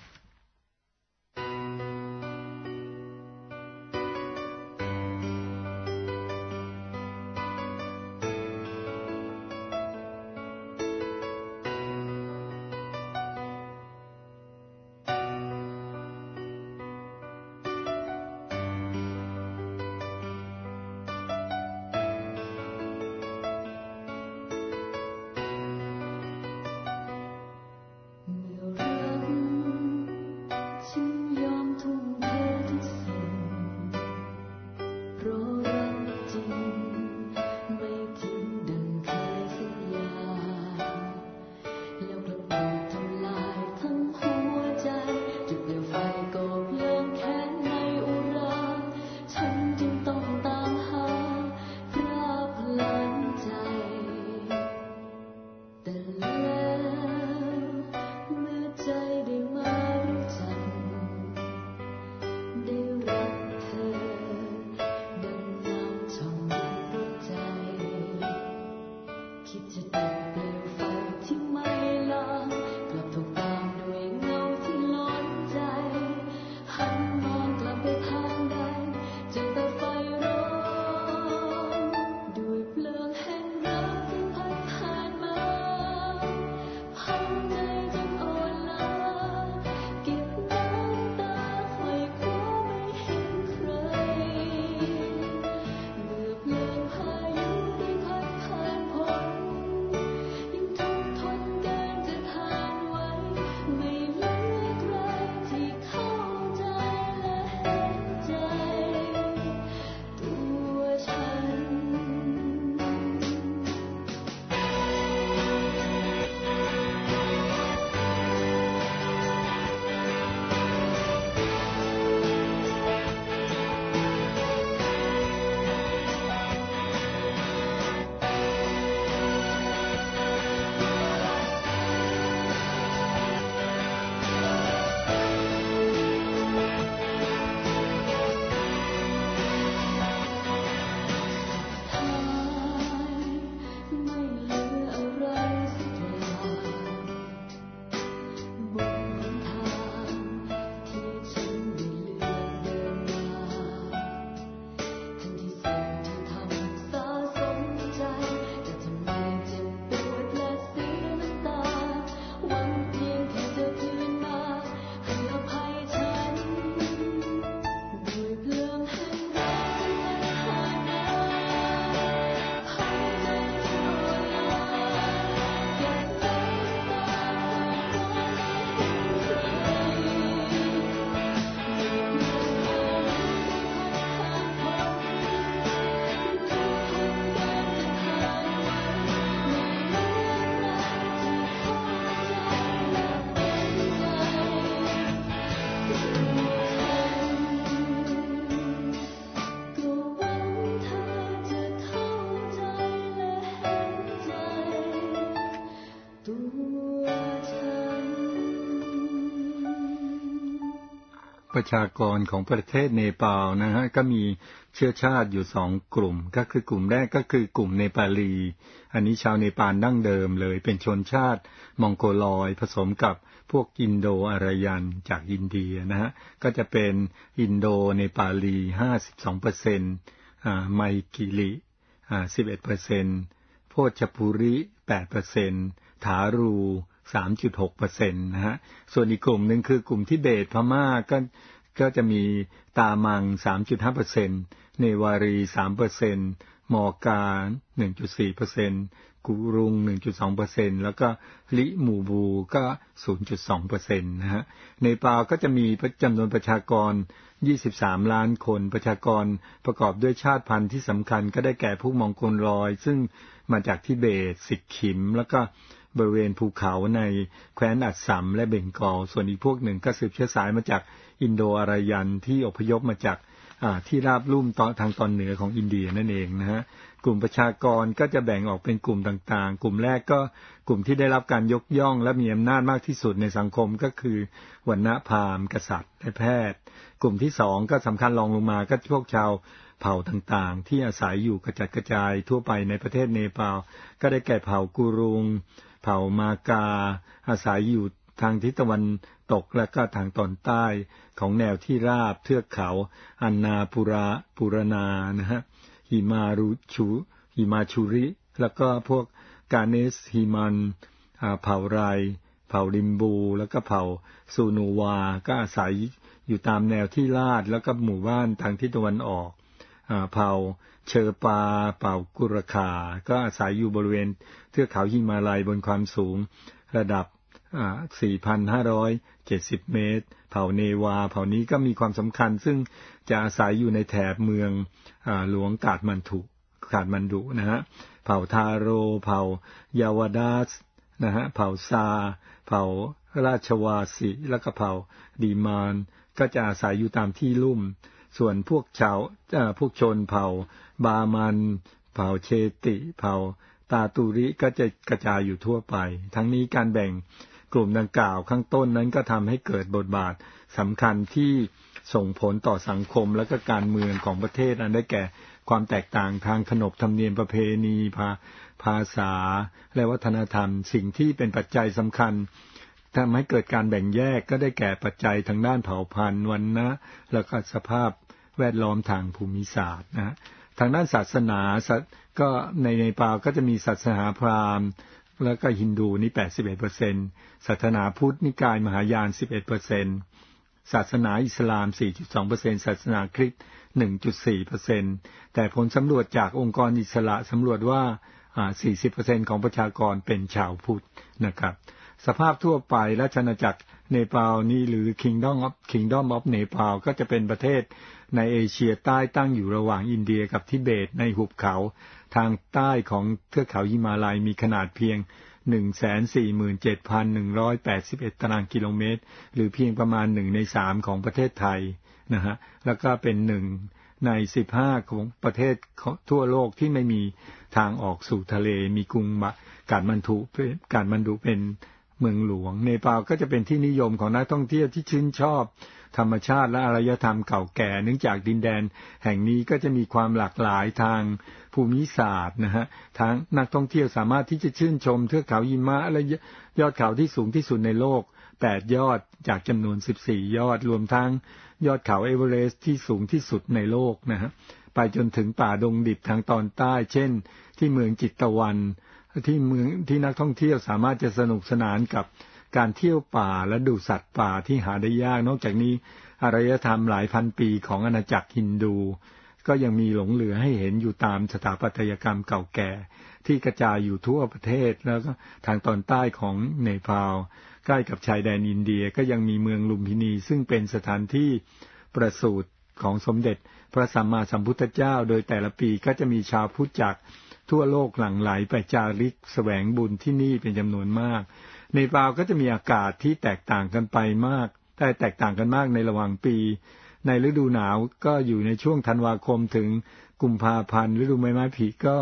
Speaker 1: ประชากรของประเทศเนปาลนะฮะก็มีเชื้อชาติอยู่สองกลุ่มก็คือกลุ่มแรกก็คือกลุ่มเนปาลีอันนี้ชาวเนปาลดั้งเดิมเลยเป็นชนชาติมองโกลอยผสมกับพวกอินโดอารยันจากอินเดียนะฮะก็จะเป็นอินโดเนปาลี ห้าสิบสองเปอร์เซ็นต์ อ่าไมกิลิอ่า สิบเอ็ดเปอร์เซ็นต์ โพชปุริ แปดเปอร์เซ็นต์ ถารู สามจุดหกเปอร์เซ็นต์ นะฮะส่วนอีกกลุ่มหนึ่งคือกลุ่มทิเบตพม่าก็ก็จะมีตามัง สามจุดห้าเปอร์เซ็นต์ เนวารี สามเปอร์เซ็นต์ มอร์กา หนึ่งจุดสี่เปอร์เซ็นต์ กุรุง หนึ่งจุดสองเปอร์เซ็นต์ แล้วก็ลิมูบูก็ ศูนย์จุดสองเปอร์เซ็นต์ นะฮะเนปาลก็จะมีจำนวนประชากรยี่สิบสามล้านคนประชากรประกอบด้วยชาติพันธุ์ที่สำคัญก็ได้แก่พวกมองโกลอยซึ่งมาจากทิเบตสิกขิมแล้วก็บริเวณภูเขาในแคว้นอัสสัมและเบงกอลส่วนอีกพวกหนึ่งก็สืบเชื้อสายมาจากอินโดอารยันที่อพยพมาจากที่ราบลุ่มตอนทางตอนเหนือของอินเดียนั่นเองนะฮะกลุ่มประชากรก็จะแบ่งออกเป็นกลุ่มต่างๆกลุ่มแรกก็กลุ่มที่ได้รับการยกย่องและมีอำนาจมากที่สุดในสังคมก็คือวรรณพราหมณ์กษัตริย์และแพทย์กลุ่มที่สองก็สำคัญรองลงมาก็พวกชาวเผ่าต่างๆที่อาศัยอยู่กระจัดกระจายทั่วไปในประเทศเนปาลก็ได้แก่เผ่ากุรุงเผ่ามากาอาศัยอยู่ทางทิศตะวันตกและก็ทางตอนใต้ของแนวที่ราบเทือกเขาอันนาปุระปุรณานะฮะหิมารุชูหิมาชูริแล้วก็พวกกาเนสฮิมันเผ่าไรเผ่าริมบูแล้วก็เผ่าซูนูวาก็อาศัยอยู่ตามแนวที่ลาดแล้วก็หมู่บ้านทางทิศตะวันออกเผ่าเชอปาเผ่ากุรคาก็อาศัยอยู่บริเวณเทือกเขาหิมาลัยบนความสูงระดับสี่พันห้าร้อยเจ็ดสิบ เมตรเผ่าเนวาเผ่านี้ก็มีความสำคัญซึ่งจะอาศัยอยู่ในแถบเมืองหลวงกาดมันดุกาดมันดุนะฮะเผ่าทาโรเผ่ายาวดัสนะฮะเผ่าซาเผ่าราชวาสีแล้วก็เผ่าดีมานก็จะอาศัยอยู่ตามที่ลุ่มส่วนพวกชาวพวกชนเผ่าบามันเผ่าเชติเผ่าตาตูริก็จะกระจายอยู่ทั่วไปทั้งนี้การแบ่งกลุ่มดังกล่าวข้างต้นนั้นก็ทำให้เกิดบทบาทสำคัญที่ส่งผลต่อสังคมและก็การเมืองของประเทศอันได้แก่ความแตกต่างทางขนบธรรมเนียมประเพณีภาภาษาและวัฒนธรรมสิ่งที่เป็นปัจจัยสำคัญทำให้เกิดการแบ่งแยกก็ได้แก่ปัจจัยทางด้านเผ่าพันธุ์วรรณะและก็สภาพแวดล้อมทางภูมิศาสตร์นะทางด้านศาสนาก็ในเนปาลก็จะมีศาสนาพราหมณ์แล้วก็ฮินดูนี่ แปดสิบเอ็ดเปอร์เซ็นต์ ศาสนาพุทธนิกายมหายาน สิบเอ็ดเปอร์เซ็นต์ ศาสนาอิสลาม สี่จุดสองเปอร์เซ็นต์ ศาสนาคริสต์ หนึ่งจุดสี่เปอร์เซ็นต์ แต่ผลสำรวจจากองค์กรอิสระสำรวจว่าอ่า สี่สิบเปอร์เซ็นต์ ของประชากรเป็นชาวพุทธนะครับสภาพทั่วไปราชอาณาจักรเนปาลนี่หรือ Kingdom of Kingdom of Nepal ก็จะเป็นประเทศในเอเชียใต้ตั้งอยู่ระหว่างอินเดียกับทิเบตในหุบเขาทางใต้ของเทือกเขาหิมาลัยมีขนาดเพียง หนึ่งแสนสี่หมื่นเจ็ดพันหนึ่งร้อยแปดสิบเอ็ด ตารางกิโลเมตรหรือเพียงประมาณหนึ่งในสามของประเทศไทยนะฮะแล้วก็เป็นหนึ่งในสิบห้าของประเทศทั่วโลกที่ไม่มีทางออกสู่ทะเลมีกรุงกาฐมันดุกาฐมันดุเป็นเมืองหลวงเนปาลก็จะเป็นที่นิยมของนักท่องเที่ยวที่ชื่นชอบธรรมชาติและอารยธรรมเก่าแก่เนื่องจากดินแดนแห่งนี้ก็จะมีความหลากหลายทางภูมิศาสตร์นะฮะทั้งนักท่องเที่ยวสามารถที่จะชื่นชมเทือกเขาหิมะและยอดเขาที่สูงที่สุดในโลกแปดยอดจากจำนวนสิบสี่ยอดรวมทั้งยอดเขาเอเวอเรสต์ที่สูงที่สุดในโลกนะฮะไปจนถึงป่าดงดิบทางตอนใต้เช่นที่เมืองจิตตะวันที่เมืองที่นักท่องเที่ยวสามารถจะสนุกสนานกับการเที่ยวป่าและดูสัตว์ป่าที่หาได้ยากนอกจากนี้อารยธรรมหลายพันปีของอาณาจักรฮินดูก็ยังมีหลงเหลือให้เห็นอยู่ตามสถาปัตยกรรมเก่าแก่ที่กระจายอยู่ทั่วประเทศแล้วก็ทางตอนใต้ของเนปาลใกล้กับชายแดนอินเดียก็ยังมีเมืองลุมพินีซึ่งเป็นสถานที่ประสูติของสมเด็จพระสัมมาสัมพุทธเจ้าโดยแต่ละปีก็จะมีชาวพุทธจากทั่วโลกหลั่งไหลไปจาริกแสวงบุญที่นี่เป็นจำนวนมากเนปาลก็จะมีอากาศที่แตกต่างกันไปมากแต่แตกต่างกันมากในระหว่างปีในฤดูหนาวก็อยู่ในช่วงธันวาคมถึงกุมภาพันธ์ฤดูใบไม้ผลิก็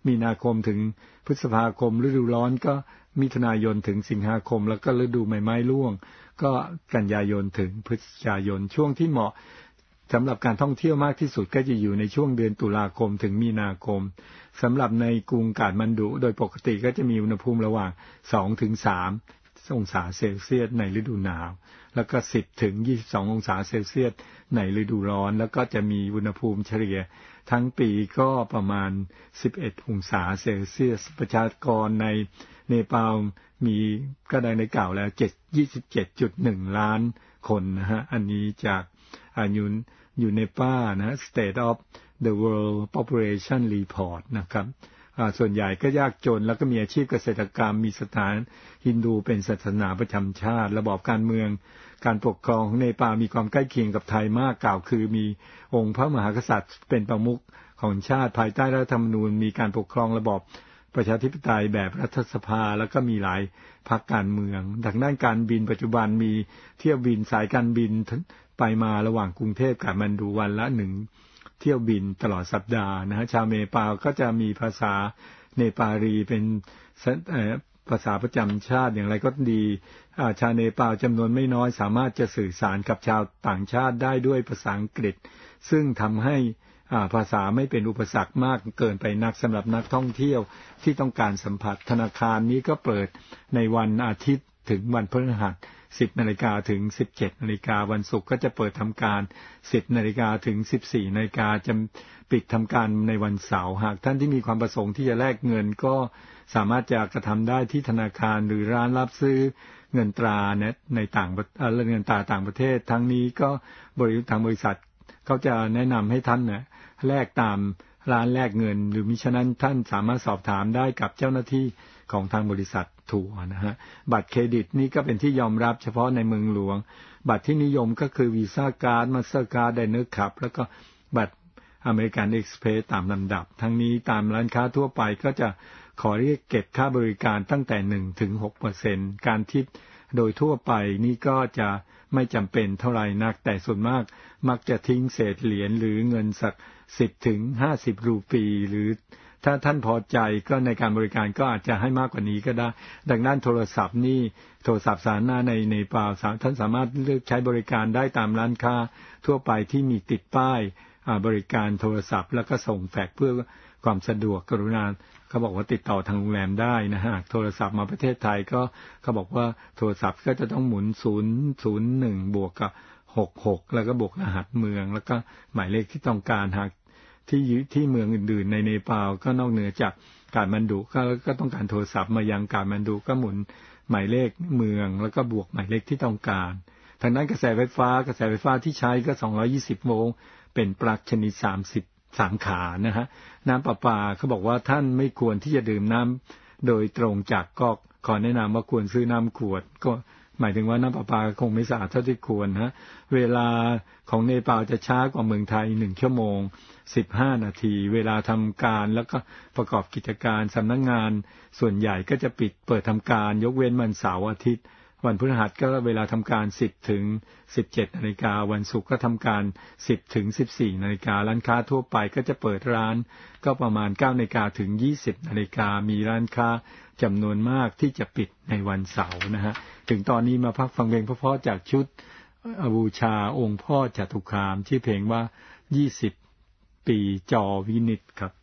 Speaker 1: มีนาคมถึงพฤษภาคมฤดูร้อนก็มิถุนายนถึงสิงหาคมแล้วก็ฤดูใบไม้ร่วงก็กันยายนถึงพฤศจิกายนช่วงที่เหมาะสำหรับการท่องเที่ยวมากที่สุดก็จะอยู่ในช่วงเดือนตุลาคมถึงมีนาคมสำหรับในกรุงกาฐมาณฑุโดยปกติก็จะมีอุณหภูมิระหว่าง สองถึงสาม องศาเซลเซียสในฤดูหนาวแล้วก็ สิบถึงยี่สิบสอง องศาเซลเซียสในฤดูร้อนแล้วก็จะมีอุณหภูมิเฉลี่ยทั้งปีก็ประมาณ สิบเอ็ด องศาเซลเซียสประชากรในเนปาลมีก็ได้ในกล่าวแล้ว ยี่สิบเจ็ดจุดหนึ่ง ล้านคนนะฮะอันนี้จากอายุอยู่ในป้านะ State of the World Population Report นะครับส่วนใหญ่ก็ยากจนแล้วก็มีอาชีพเกษตรกรรมมีสถานฮินดูเป็นศาสนาประจำชาติระบอบการเมืองการปกครองของเนปาลมีความใกล้เคียงกับไทยมากกล่าวคือมีองค์พระมหากษัตริย์เป็นประมุขของชาติภายใต้รัฐธรรมนูญมีการปกครองระบอบประชาธิปไตยแบบรัฐสภาแล้วก็มีหลายพรรคการเมืองดังด้านการบินปัจจุบันมีเที่ยวบินสายการบินไปมาระหว่างกรุงเทพกาฐมาณฑุวันละหนึ่งเที่ยวบินตลอดสัปดาห์นะฮะชาวเนปาลก็จะมีภาษาเนปาลีเป็นภาษาประจำชาติอย่างไรก็ดีชาวเนปาลจำนวนไม่น้อยสามารถจะสื่อสารกับชาวต่างชาติได้ด้วยภาษาอังกฤษซึ่งทำให้ภาษาไม่เป็นอุปสรรคมากเกินไปนักสำหรับนักท่องเที่ยวที่ต้องการสัมผัสธนาคารนี้ก็เปิดในวันอาทิตย์ถึงวันพฤหัสสิบนาฬิกาถึงสิบเจ็ดนาฬิกาวันศุกร์ก็จะเปิดทำการสิบนาฬิกาถึงสิบสี่นาฬิกาจะปิดทำการในวันเสาร์หากท่านที่มีความประสงค์ที่จะแลกเงินก็สามารถจะกระทำได้ที่ธนาคารหรือร้านรับซื้อเงินตราในต่างเงินตราต่างประเทศทั้งนี้ก็บริษัททางบริษัทเขาจะแนะนำให้ท่านเนี่ยแลกตามร้านแลกเงินหรือมิฉะนั้นท่านสามารถสอบถามได้กับเจ้าหน้าที่ของทางบริษัททัวร์นะฮะบัตรเครดิตนี่ก็เป็นที่ยอมรับเฉพาะในเมืองหลวงบัตรที่นิยมก็คือวีซ่าการ์ดมาสเตอร์การ์ดไดเนอร์คัพแล้วก็บัตรอเมริกันเอ็กซ์เพรสตามลำดับทั้งนี้ตามร้านค้าทั่วไปก็จะขอเรียกเก็บค่าบริการตั้งแต่ หนึ่งถึงหกเปอร์เซ็นต์ การทิปโดยทั่วไปนี่ก็จะไม่จำเป็นเท่าไหร่นักแต่ส่วนมากมักจะทิ้งเศษเหรียญหรือเงินสักสิบถึงห้าสิบรูปีหรือถ้าท่านพอใจก็ในการบริการก็อาจจะให้มากกว่านี้ก็ได้ดังนั้นโทรศัพท์นี่โทรศัพท์สาธารณะในเนปาลท่านสามารถเลือกใช้บริการได้ตามร้านค้าทั่วไปที่มีติดป้ายบริการโทรศัพท์แล้วก็ส่งแฟกซ์เพื่อความสะดวกกรุณาเขาบอกว่าติดต่อทางโรงแรมได้นะฮะโทรศัพท์มาประเทศไทยก็เขาบอกว่าโทรศัพท์ก็จะต้องหมุนศูนย์ ศูนย์ หนึ่งบวกกับหกหกแล้วก็บวกรหัสเมืองแล้วก็หมายเลขที่ต้องการหากที่ที่เมืองอื่นๆในเนปาลก็นอกเหนือจากกาฐมาณฑุก็ก็ต้องการโทรศัพท์มายังกาฐมาณฑุก็หมุนหมายเลขเมืองแล้วก็บวกหมายเลขที่ต้องการทางด้านกระแสไฟฟ้ากระแสไฟฟ้าที่ใช้ก็สองร้อยยี่สิบโวลต์เป็นปลั๊กชนิดสามสิบสามขานะฮะน้ำประปาเขาบอกว่าท่านไม่ควรที่จะดื่มน้ำโดยตรงจากก๊อกขอแนะนำว่าควรซื้อน้ำขวดก็หมายถึงว่าน้ำประปาคงไม่สะอาดเท่าที่ควรฮะเวลาของเนปาลจะช้ากว่าเมืองไทยหนึ่งชั่วโมงสิบห้านาทีเวลาทำการแล้วก็ประกอบกิจการสำนักงานส่วนใหญ่ก็จะปิดเปิดทำการยกเว้นวันเสาร์อาทิตย์วันพฤหัสก็เวลาทำการสิบถึงสิบเจ็ดนาฬิกาวันศุกร์ก็ทำการสิบถึงสิบสี่นาฬิการ้านค้าทั่วไปก็จะเปิดร้านก็ประมาณเก้านาฬิกาถึงยี่สิบนาฬิกามีร้านค้าจำนวนมากที่จะปิดในวันเสาร์นะฮะถึงตอนนี้มาพักฟังเพลงเพราะๆจากชุดบูชาองค์พ่อจตุคามชื่อเพลงว่ายี่สิบปีจอวินิจครับ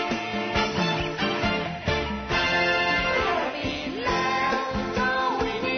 Speaker 2: ปีแล้วเจ้าวินิ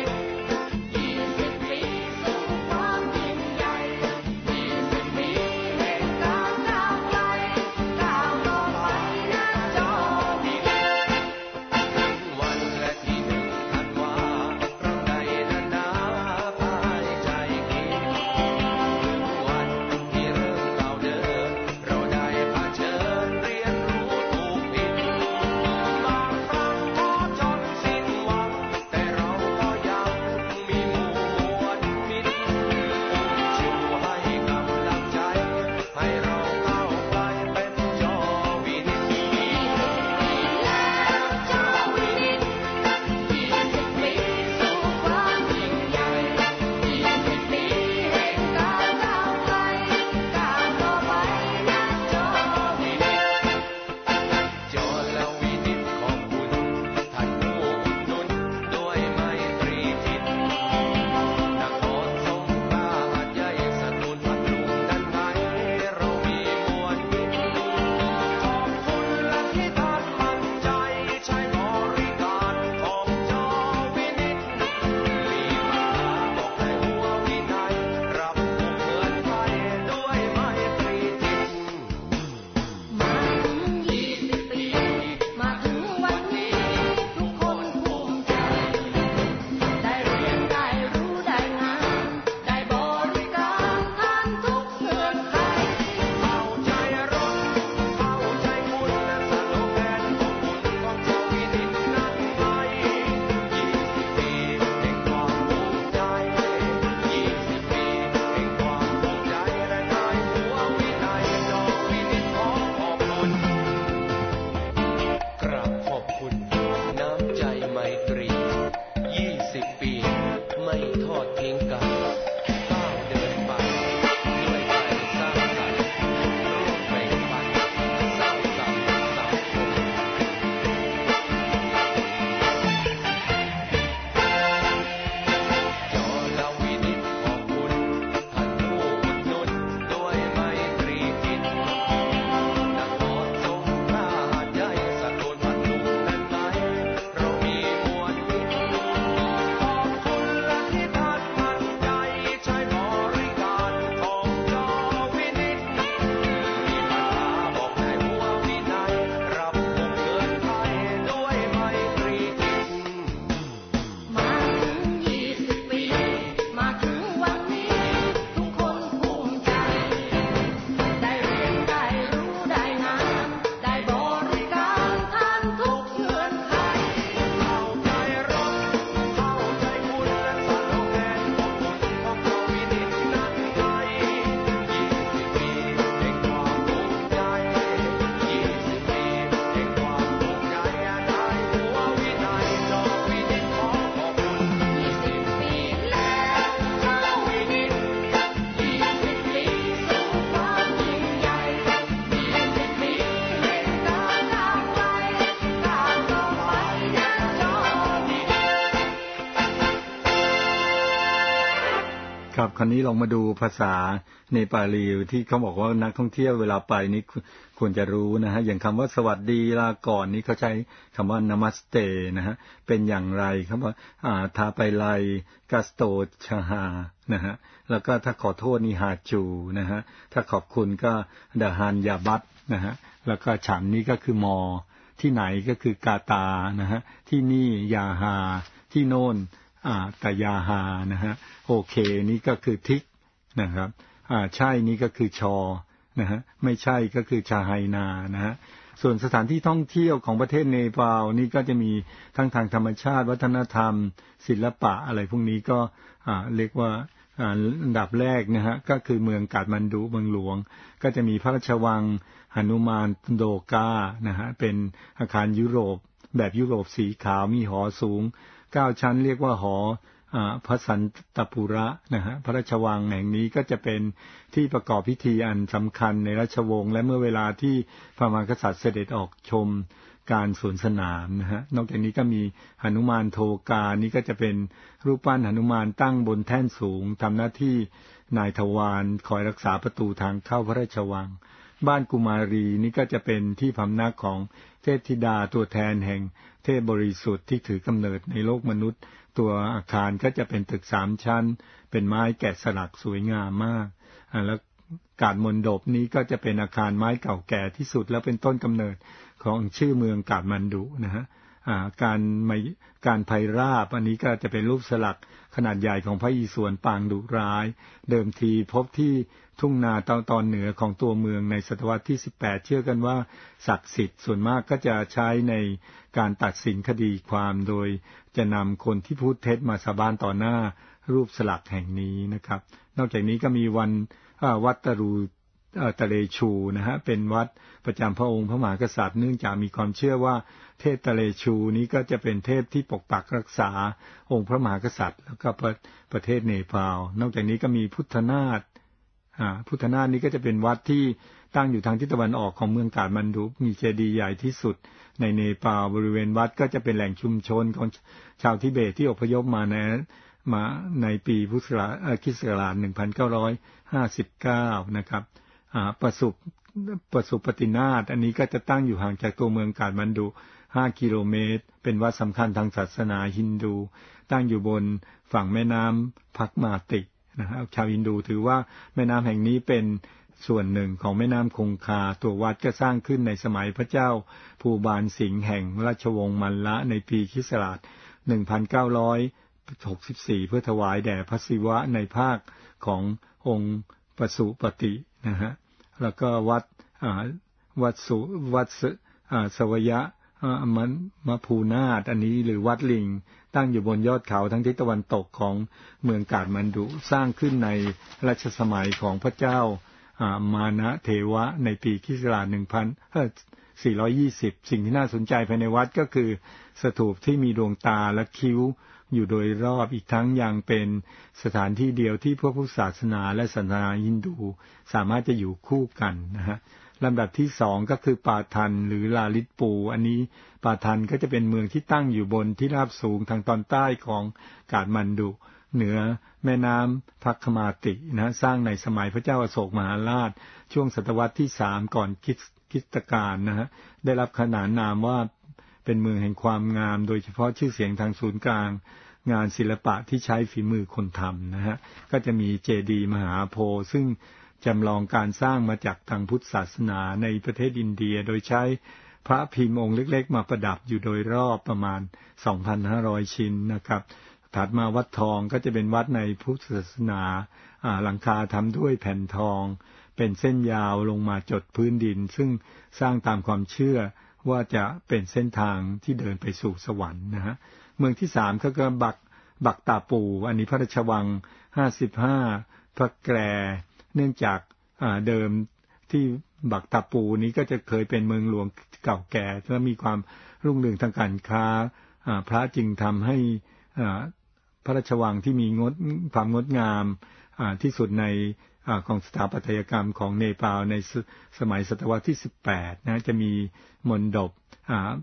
Speaker 1: คราวนี้ลองมาดูภาษาเนปาลีที่เขาบอกว่านักท่องเที่ยวเวลาไปนี่ควรจะรู้นะฮะอย่างคำว่าสวัสดีลาก่อนนี้เขาใช้คำว่า Namaste นะฮะเป็นอย่างไรครับว่าอ่าทาไปไลกัสโตชาฮานะฮะแล้วก็ถ้าขอโทษนี่ฮาจูนะฮะถ้าขอบคุณก็ดาฮานยาบัตนะฮะแล้วก็ฉันนี่ก็คือมอที่ไหนก็คือกาตานะฮะที่นี่ยาฮาที่โน่นอ่าตยาฮานะฮะโอเคนี่ก็คือทิกนะครับอ่าใช่นี่ก็คือชอนะฮะไม่ใช่ก็คือชาไฮนานะฮะส่วนสถานที่ท่องเที่ยวของประเทศเนปาลนี่ก็จะมีทั้งทางธรรมชาติวัฒนธรรมศิลปะอะไรพวกนี้ก็อ่าเรียกว่าอ่าอันดับแรกนะฮะก็คือเมืองกาฐมันดุเมืองหลวงก็จะมีพระราชวังหนุมานโดกานะฮะเป็นอาคารยุโรปแบบยุโรปสีขาวมีหอสูงเก้าชั้นเรียกว่าหอพระสันตปุระนะฮะพระราชวังแห่งนี้ก็จะเป็นที่ประกอบพิธีอันสำคัญในราชวงศ์และเมื่อเวลาที่พระมหากษัตริย์เสด็จออกชมการสวนสนามนะฮะนอกจากนี้ก็มีหนุมานโทกานี่ก็จะเป็นรูปปั้นหนุมานตั้งบนแท่นสูงทำหน้าที่นายทวารคอยรักษาประตูทางเข้าพระราชวังบ้านกุมารีนี่ก็จะเป็นที่พำนักของเทพธิดาตัวแทนแห่งเทพบริสุทธิ์ที่ถือกำเนิดในโลกมนุษย์ตัวอาคารก็จะเป็นตึกสามชั้นเป็นไม้แกะสลักสวยงามมากแล้วกาฐมณฑปนี้ก็จะเป็นอาคารไม้เก่าแก่ที่สุดและเป็นต้นกำเนิดของชื่อเมืองกาฐมันดุนะฮะการการไพราบอันนี้ก็จะเป็นรูปสลักขนาดใหญ่ของพระอิศวรปางดุร้ายเดิมทีพบที่ทุ่งนาตอนตอนเหนือของตัวเมืองในศตวรรษที่สิบแปดเชื่อกันว่าศักดิ์สิทธิ์ส่วนมากก็จะใช้ในการตัดสินคดีความโดยจะนำคนที่พูดเท็จมาสาบานต่อหน้ารูปสลักแห่งนี้นะครับนอกจากนี้ก็มีวันวัดตรูตะเลชูนะฮะเป็นวัดประจำพระองค์พระมหากษัตริย์เนื่องจากมีความเชื่อว่าเทพตะเลชูนี้ก็จะเป็นเทพที่ปกปักรักษาองค์พระมหากษัตริย์แล้วก็ประประเทศเนปาลนอกจากนี้ก็มีพุทธนาถอ่าพุทธนาถนี้ก็จะเป็นวัดที่ตั้งอยู่ทางทิศตะวันออกของเมืองกาฐมันดุมีเจดีย์ใหญ่ที่สุดในเนปาลบริเวณวัดก็จะเป็นแหล่งชุมชนของชาวทิเบตที่อพยพมาในมาในปีพุทธศักราชคริสต์ศักราชหนึ่งพันเก้าร้อยห้าสิบเก้านะครับอ่าประสุประสุปตินาถอันนี้ก็จะตั้งอยู่ห่างจากตัวเมืองกาฐมันดุห้ากิโลเมตรเป็นวัดสำคัญทางศาสนาฮินดูตั้งอยู่บนฝั่งแม่น้ำพักมาตินะฮะชาวฮินดูถือว่าแม่น้ำแห่งนี้เป็นส่วนหนึ่งของแม่น้ำคงคาตัววัดก็สร้างขึ้นในสมัยพระเจ้าภูบาลสิงห์แห่งราชวงศ์มัลละในปีคริสต์ศักราชหนึ่งพันเก้าร้อยหกสิบสี่เพื่อถวายแด่พระศิวะในภาคขององค์ปสุปฏินะฮะแล้วก็วัดวัดสุวัดสวยะมันมะภูนาถอันนี้หรือวัดลิงตั้งอยู่บนยอดเขาทั้งทิศตะวันตกของเมืองกาฐมันดุสร้างขึ้นในรัชสมัยของพระเจ้ามานะเทวะในปีคริสต์ศักราชหนึ่งพันสี่ร้อยยี่สิบสิ่งที่น่าสนใจภายในวัดก็คือสถูปที่มีดวงตาและคิ้วอยู่โดยรอบอีกทั้งยังเป็นสถานที่เดียวที่พวกพุทธศาสนาและศาสนาฮินดูสามารถจะอยู่คู่กันนะฮะลำดับที่สองก็คือปาทันหรือลาลิตปูอันนี้ปาทันก็จะเป็นเมืองที่ตั้งอยู่บนที่ราบสูงทางตอนใต้ของกาฐมันดุเหนือแม่น้ำพักมาตินะสร้างในสมัยพระเจ้าอโศกมหาราชช่วงศตวรรษที่สามก่อนคริสตกาลนะฮะได้รับขนานนามว่าเป็นเมืองแห่งความงามโดยเฉพาะชื่อเสียงทางศูนย์กลางงานศิลปะที่ใช้ฝีมือคนทำนะฮะก็จะมีเจดีย์มหาโพธิ์ซึ่งจำลองการสร้างมาจากทางพุทธศาสนาในประเทศอินเดียโดยใช้พระพิมพ์องค์เล็กๆมาประดับอยู่โดยรอบประมาณ สองพันห้าร้อย ชิ้นนะครับถัดมาวัดทองก็จะเป็นวัดในพุทธศาสนาหลังคาทำด้วยแผ่นทองเป็นเส้นยาวลงมาจดพื้นดินซึ่งสร้างตามความเชื่อว่าจะเป็นเส้นทางที่เดินไปสู่สวรรค์นะฮะเมืองที่สามก็คือบักบักตาปูอันนี้พระราชวังห้าสิบห้าพระแกรเนื่องจากเดิมที่บักตาปูนี้ก็จะเคยเป็นเมืองหลวงเก่าแก่และมีความรุ่งเรืองทางการค้าพระจึงทำให้พระราชวังที่มีงดความงดงามที่สุดในของสถาปัตยกรรมของเนปาลในสมัยศตวรรษที่สิบแปดนะจะมีมณฑป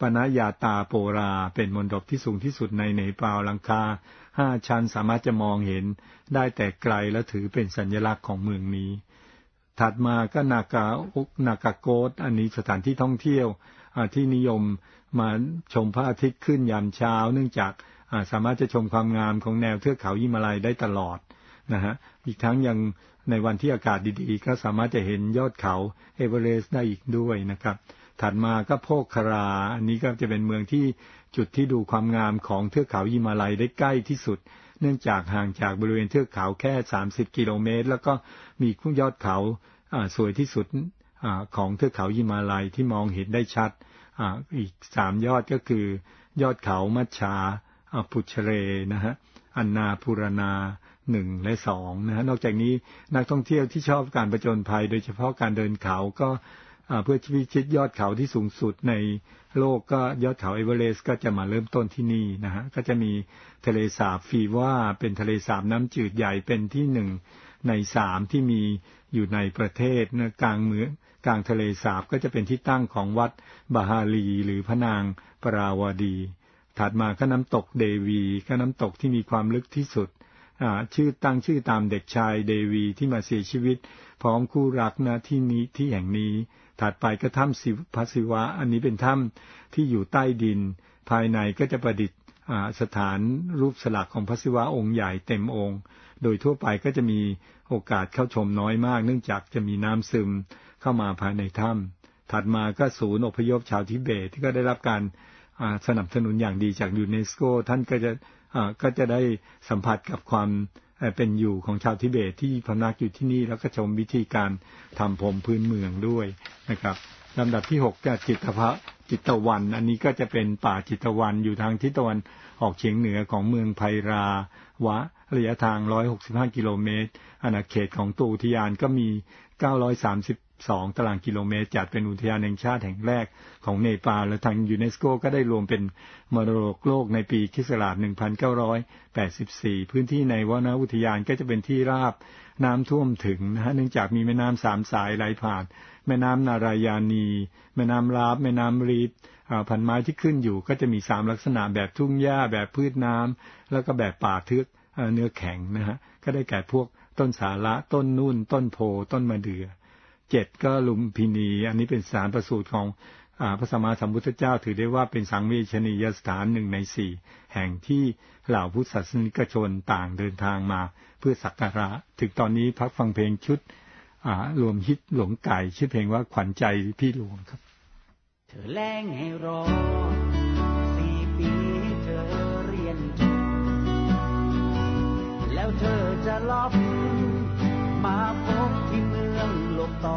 Speaker 1: ปนยาตาโปราเป็นมณฑปที่สูงที่สุดในเนปาลหลังคาห้าชั้นสามารถจะมองเห็นได้แต่ไกลและถือเป็นสัญลักษณ์ของเมืองนี้ถัดมาก็นากาอุกนากาโกตอันนี้สถานที่ท่องเที่ยวที่นิยมมาชมพระอาทิตย์ขึ้นยามเช้าเนื่องจากสามารถจะชมความงามของแนวเทือกเขาหิมาลัยได้ตลอดนะฮะอีกทั้งยังในวันที่อากาศดีๆก็สามารถจะเห็นยอดเขาเอเวอเรสต์ได้อีกด้วยนะครับถัดมาก็โพคาราอันนี้ก็จะเป็นเมืองที่จุดที่ดูความงามของเทือกเขาหิมาลัยได้ใกล้ที่สุดเนื่องจากห่างจากบริเวณเทือกเขาแค่สามสิบกิโลเมตรแล้วก็มียอดเขาสวยที่สุดของเทือกเขาหิมาลัยที่มองเห็นได้ชัดอีกสามยอดก็คือยอดเขามัชชาปุชเรนะฮะอันนาปุรณาหนึ่งและสองนะฮะนอกจากนี้นักท่องเที่ยวที่ชอบการผจญภัยโดยเฉพาะการเดินเขาก็เพื่อพิชิตยอดเขาที่สูงสุดในโลกก็ยอดเขาเอเวอเรสต์ก็จะมาเริ่มต้นที่นี่นะฮะก็จะมีทะเลสาบฟีว่าเป็นทะเลสาบน้ำจืดใหญ่เป็นที่หนึ่งในสามที่มีอยู่ในประเทศนะกลางเมืองกลางทะเลสาบก็จะเป็นที่ตั้งของวัดบาฮาลีหรือพระนางปราวดีถัดมาก็น้ำตกเดวีก็น้ำตกที่มีความลึกที่สุดชื่อตั้งชื่อตามเด็กชายเดวีที่มาเสียชีวิตพร้อมคู่รักนะที่นี้ที่แห่งนี้ถัดไปก็ถ้ำศิวพระศิวะอันนี้เป็นถ้ำที่อยู่ใต้ดินภายในก็จะประดิษฐ์สถานรูปสลักของพระศิวะองค์ใหญ่เต็มองค์โดยทั่วไปก็จะมีโอกาสเข้าชมน้อยมากเนื่องจากจะมีน้ำซึมเข้ามาภายในถ้ำถัดมาก็ศูนย์อพยพชาวทิเบตที่ก็ได้รับการสนับสนุนอย่างดีจากยูเนสโกท่านก็จะก็จะได้สัมผัสกับความเป็นอยู่ของชาวทิเบตที่พำนักอยู่ที่นี่แล้วก็ชมวิธีการทำผมพื้นเมืองด้วยนะครับลำดับที่หกก็จิตภะจิตวันอันนี้ก็จะเป็นป่าจิตวันอยู่ทางทิศตะวันออกเฉียงเหนือของเมืองไพราวะระยะทางหนึ่งร้อยหกสิบห้ากิโลเมตรอาณาเขตของตัวอุทยานก็มีเก้าร้อยสามสิบสองตารางกิโลเมตรจัดเป็นอุทยานแห่งชาติแห่งแรกของเนปาลและทางยูเนสโกก็ได้รวมเป็นมรดกโลกในปีค.ศ. หนึ่งพันเก้าร้อยแปดสิบสี่พื้นที่ในวนอุทยานก็จะเป็นที่ราบน้ำท่วมถึงนะฮะเนื่องจากมีแม่น้ำสามสายไหลผ่านแม่น้ำนารายานีแม่น้ำลาบแม่น้ำรีดพันไม้ที่ขึ้นอยู่ก็จะมีสามลักษณะแบบทุ่งหญ้าแบบพืชน้ำแล้วก็แบบป่าทึบเนื้อแข็งนะฮะก็ได้แก่พวกต้นสาระต้นนุ่นต้นโพต้นมะเดื่อเจ็ดก็ลุมพินีอันนี้เป็นสถานประสูติของพระสัมมาสัมพุทธเจ้าถือได้ว่าเป็นสังเวชนียสถานหนึ่งในสี่แห่งที่เหล่าพุทธศาสนิกชนต่างเดินทางมาเพื่อสักการะถึงตอนนี้พักฟังเพลงชุดรวมฮิตหลวงไก่ชื่อเพลงว่าขวัญใจพี่หลวงครับ
Speaker 2: เธอแลงให้รอสี่ปีเธอเรียนจบแล้วเธอจะลอบมาพบที่เมืองโลกต่อ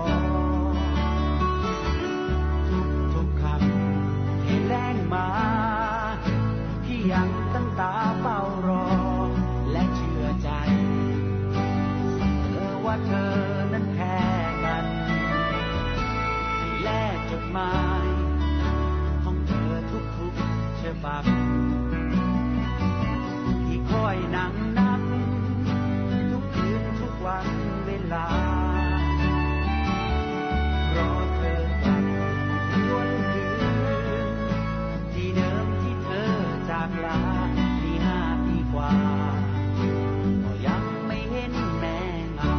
Speaker 2: ทุกทุกคำที่แลงมาพี่ยังตั้งตาเฝ้ารอและเชื่อใจเธอว่าเธอนั้นแค่กันที่แลกจดหมายของเธอทุกๆฉบับที่คอยนั่งนับทุกคืนทุกวันเวลารอเธอกลับวนคืนที่เดิมที่เธอจากลาที่ห้าปีกว่าก็ยังไม่เห็นแม่เงา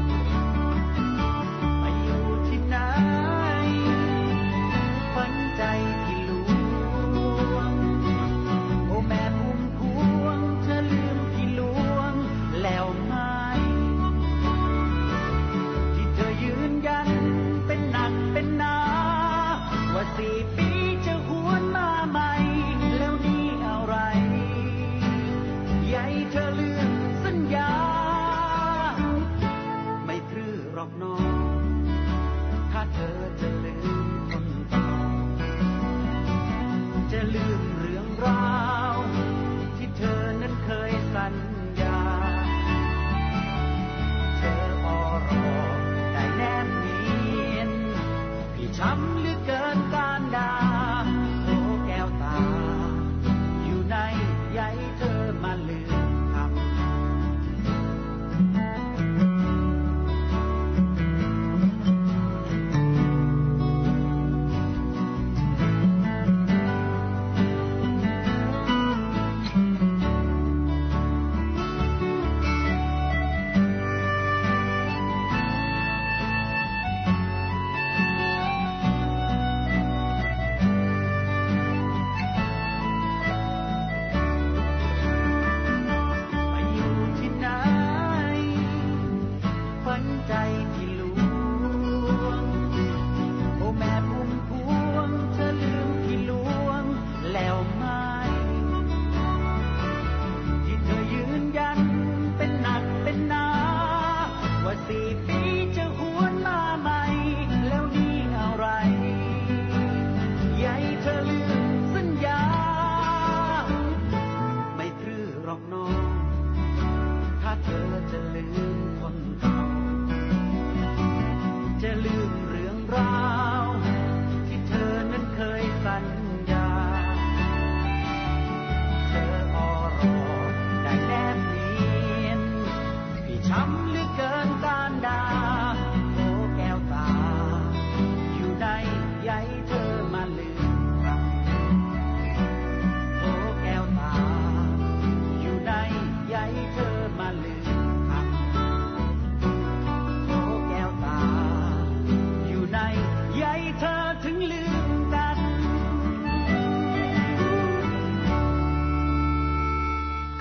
Speaker 2: ไปอยู่ที่ไหนฝันใจที่ลวงโอ้แม่พุ่มพวงเธอลืมพี่ลวงแล้วไหมที่เธอยืนยันเป็นหนักเป็นหนาว่าสี่ปีจะหวนมาใหม่แล้วนี่อะไรใหญ่เธอลืมสัญญาไม่พรือหรอกน้องถ้าเธอจะลืมคนต่อจะลืมเรื่องราวที่เธอนั้นเคยสัญญาเธออรอได้แนบเนียนพี่ช้ำเหลือเกินการด่าโอ้แก้วตาอยู่ในใยเธอมาลืมคำ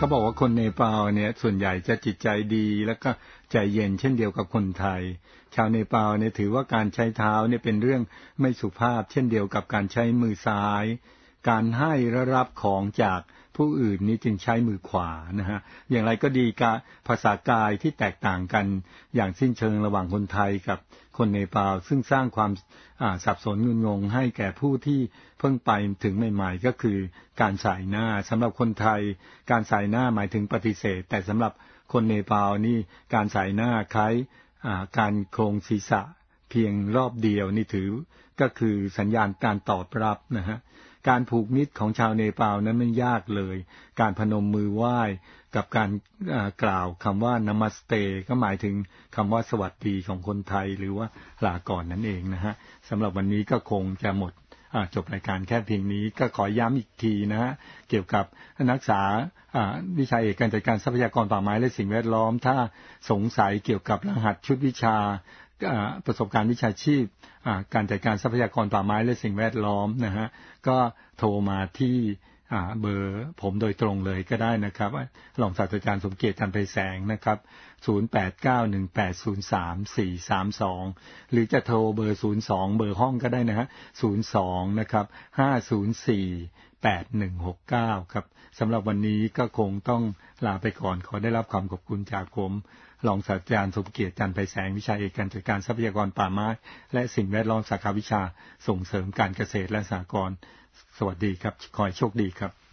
Speaker 1: เขาบอกว่าคนเนปาลเนี่ยส่วนใหญ่จะจิตใจดีแล้วก็ใจเย็นเช่นเดียวกับคนไทยชาวเนปาลเนี่ยถือว่าการใช้เท้าเนี่ยเป็นเรื่องไม่สุภาพเช่นเดียวกับการใช้มือซ้ายการให้และรับของจากผู้อื่นนี้จึงใช้มือขวานะฮะอย่างไรก็ดีการภาษากายที่แตกต่างกันอย่างสิ้นเชิงระหว่างคนไทยกับคนเนปาลซึ่งสร้างความสับสนงุนงงให้แก่ผู้ที่เพิ่งไปถึงใหม่ๆก็คือการสายหน้าสำหรับคนไทยการสายหน้าหมายถึงปฏิเสธแต่สำหรับคนเนปาลนี่การสายหน้าคล้ายการโครงศีรษะเพียงรอบเดียวนี่ถือก็คือสัญญาณการตอบรับนะฮะการผูกมิตรของชาวเนปาลนั้นไม่ยากเลยการพนมมือไหว้กับการกล่าวคำว่านามัสเตก็หมายถึงคำว่าสวัสดีของคนไทยหรือว่าลาก่อนนั่นเองนะฮะสำหรับวันนี้ก็คงจะหมดจบรายการแค่เพียงนี้ก็ขอย้ำอีกทีนะฮะเกี่ยวกับนักศึกษาวิชาเอกการจัดการทรัพยากรป่าไม้และสิ่งแวดล้อมถ้าสงสัยเกี่ยวกับรหัสชุดวิชาประสบการณ์วิชาชีพการจัดการทรัพยากรป่าไม้และสิ่งแวดล้อมนะฮะก็โทรมาที่เบอร์ผมโดยตรงเลยก็ได้นะครับรองศาสตราจารย์สมเกียรติ จันทร์ไพแสงนะครับศูนย์ แปด เก้า หนึ่ง แปด ศูนย์ สาม สี่ สาม สองหรือจะโทรเบอร์ศูนย์ สองเบอร์ห้องก็ได้นะฮะศูนย์ สองนะครับห้า ศูนย์ สี่ แปด หนึ่ง หก เก้าครับสำหรับวันนี้ก็คงต้องลาไปก่อนขอได้รับความขอบคุณจากผมรองศาสตราจารย์สมเกียรติ จันทร์ไพแสงวิชาเอกการจัดการทรัพยากรป่าไม้และสิ่งแวดล้อมสาขาวิชาส่งเสริมการเกษตรและสหกรณ์สวัสดีครับขอให้โชคดีครับ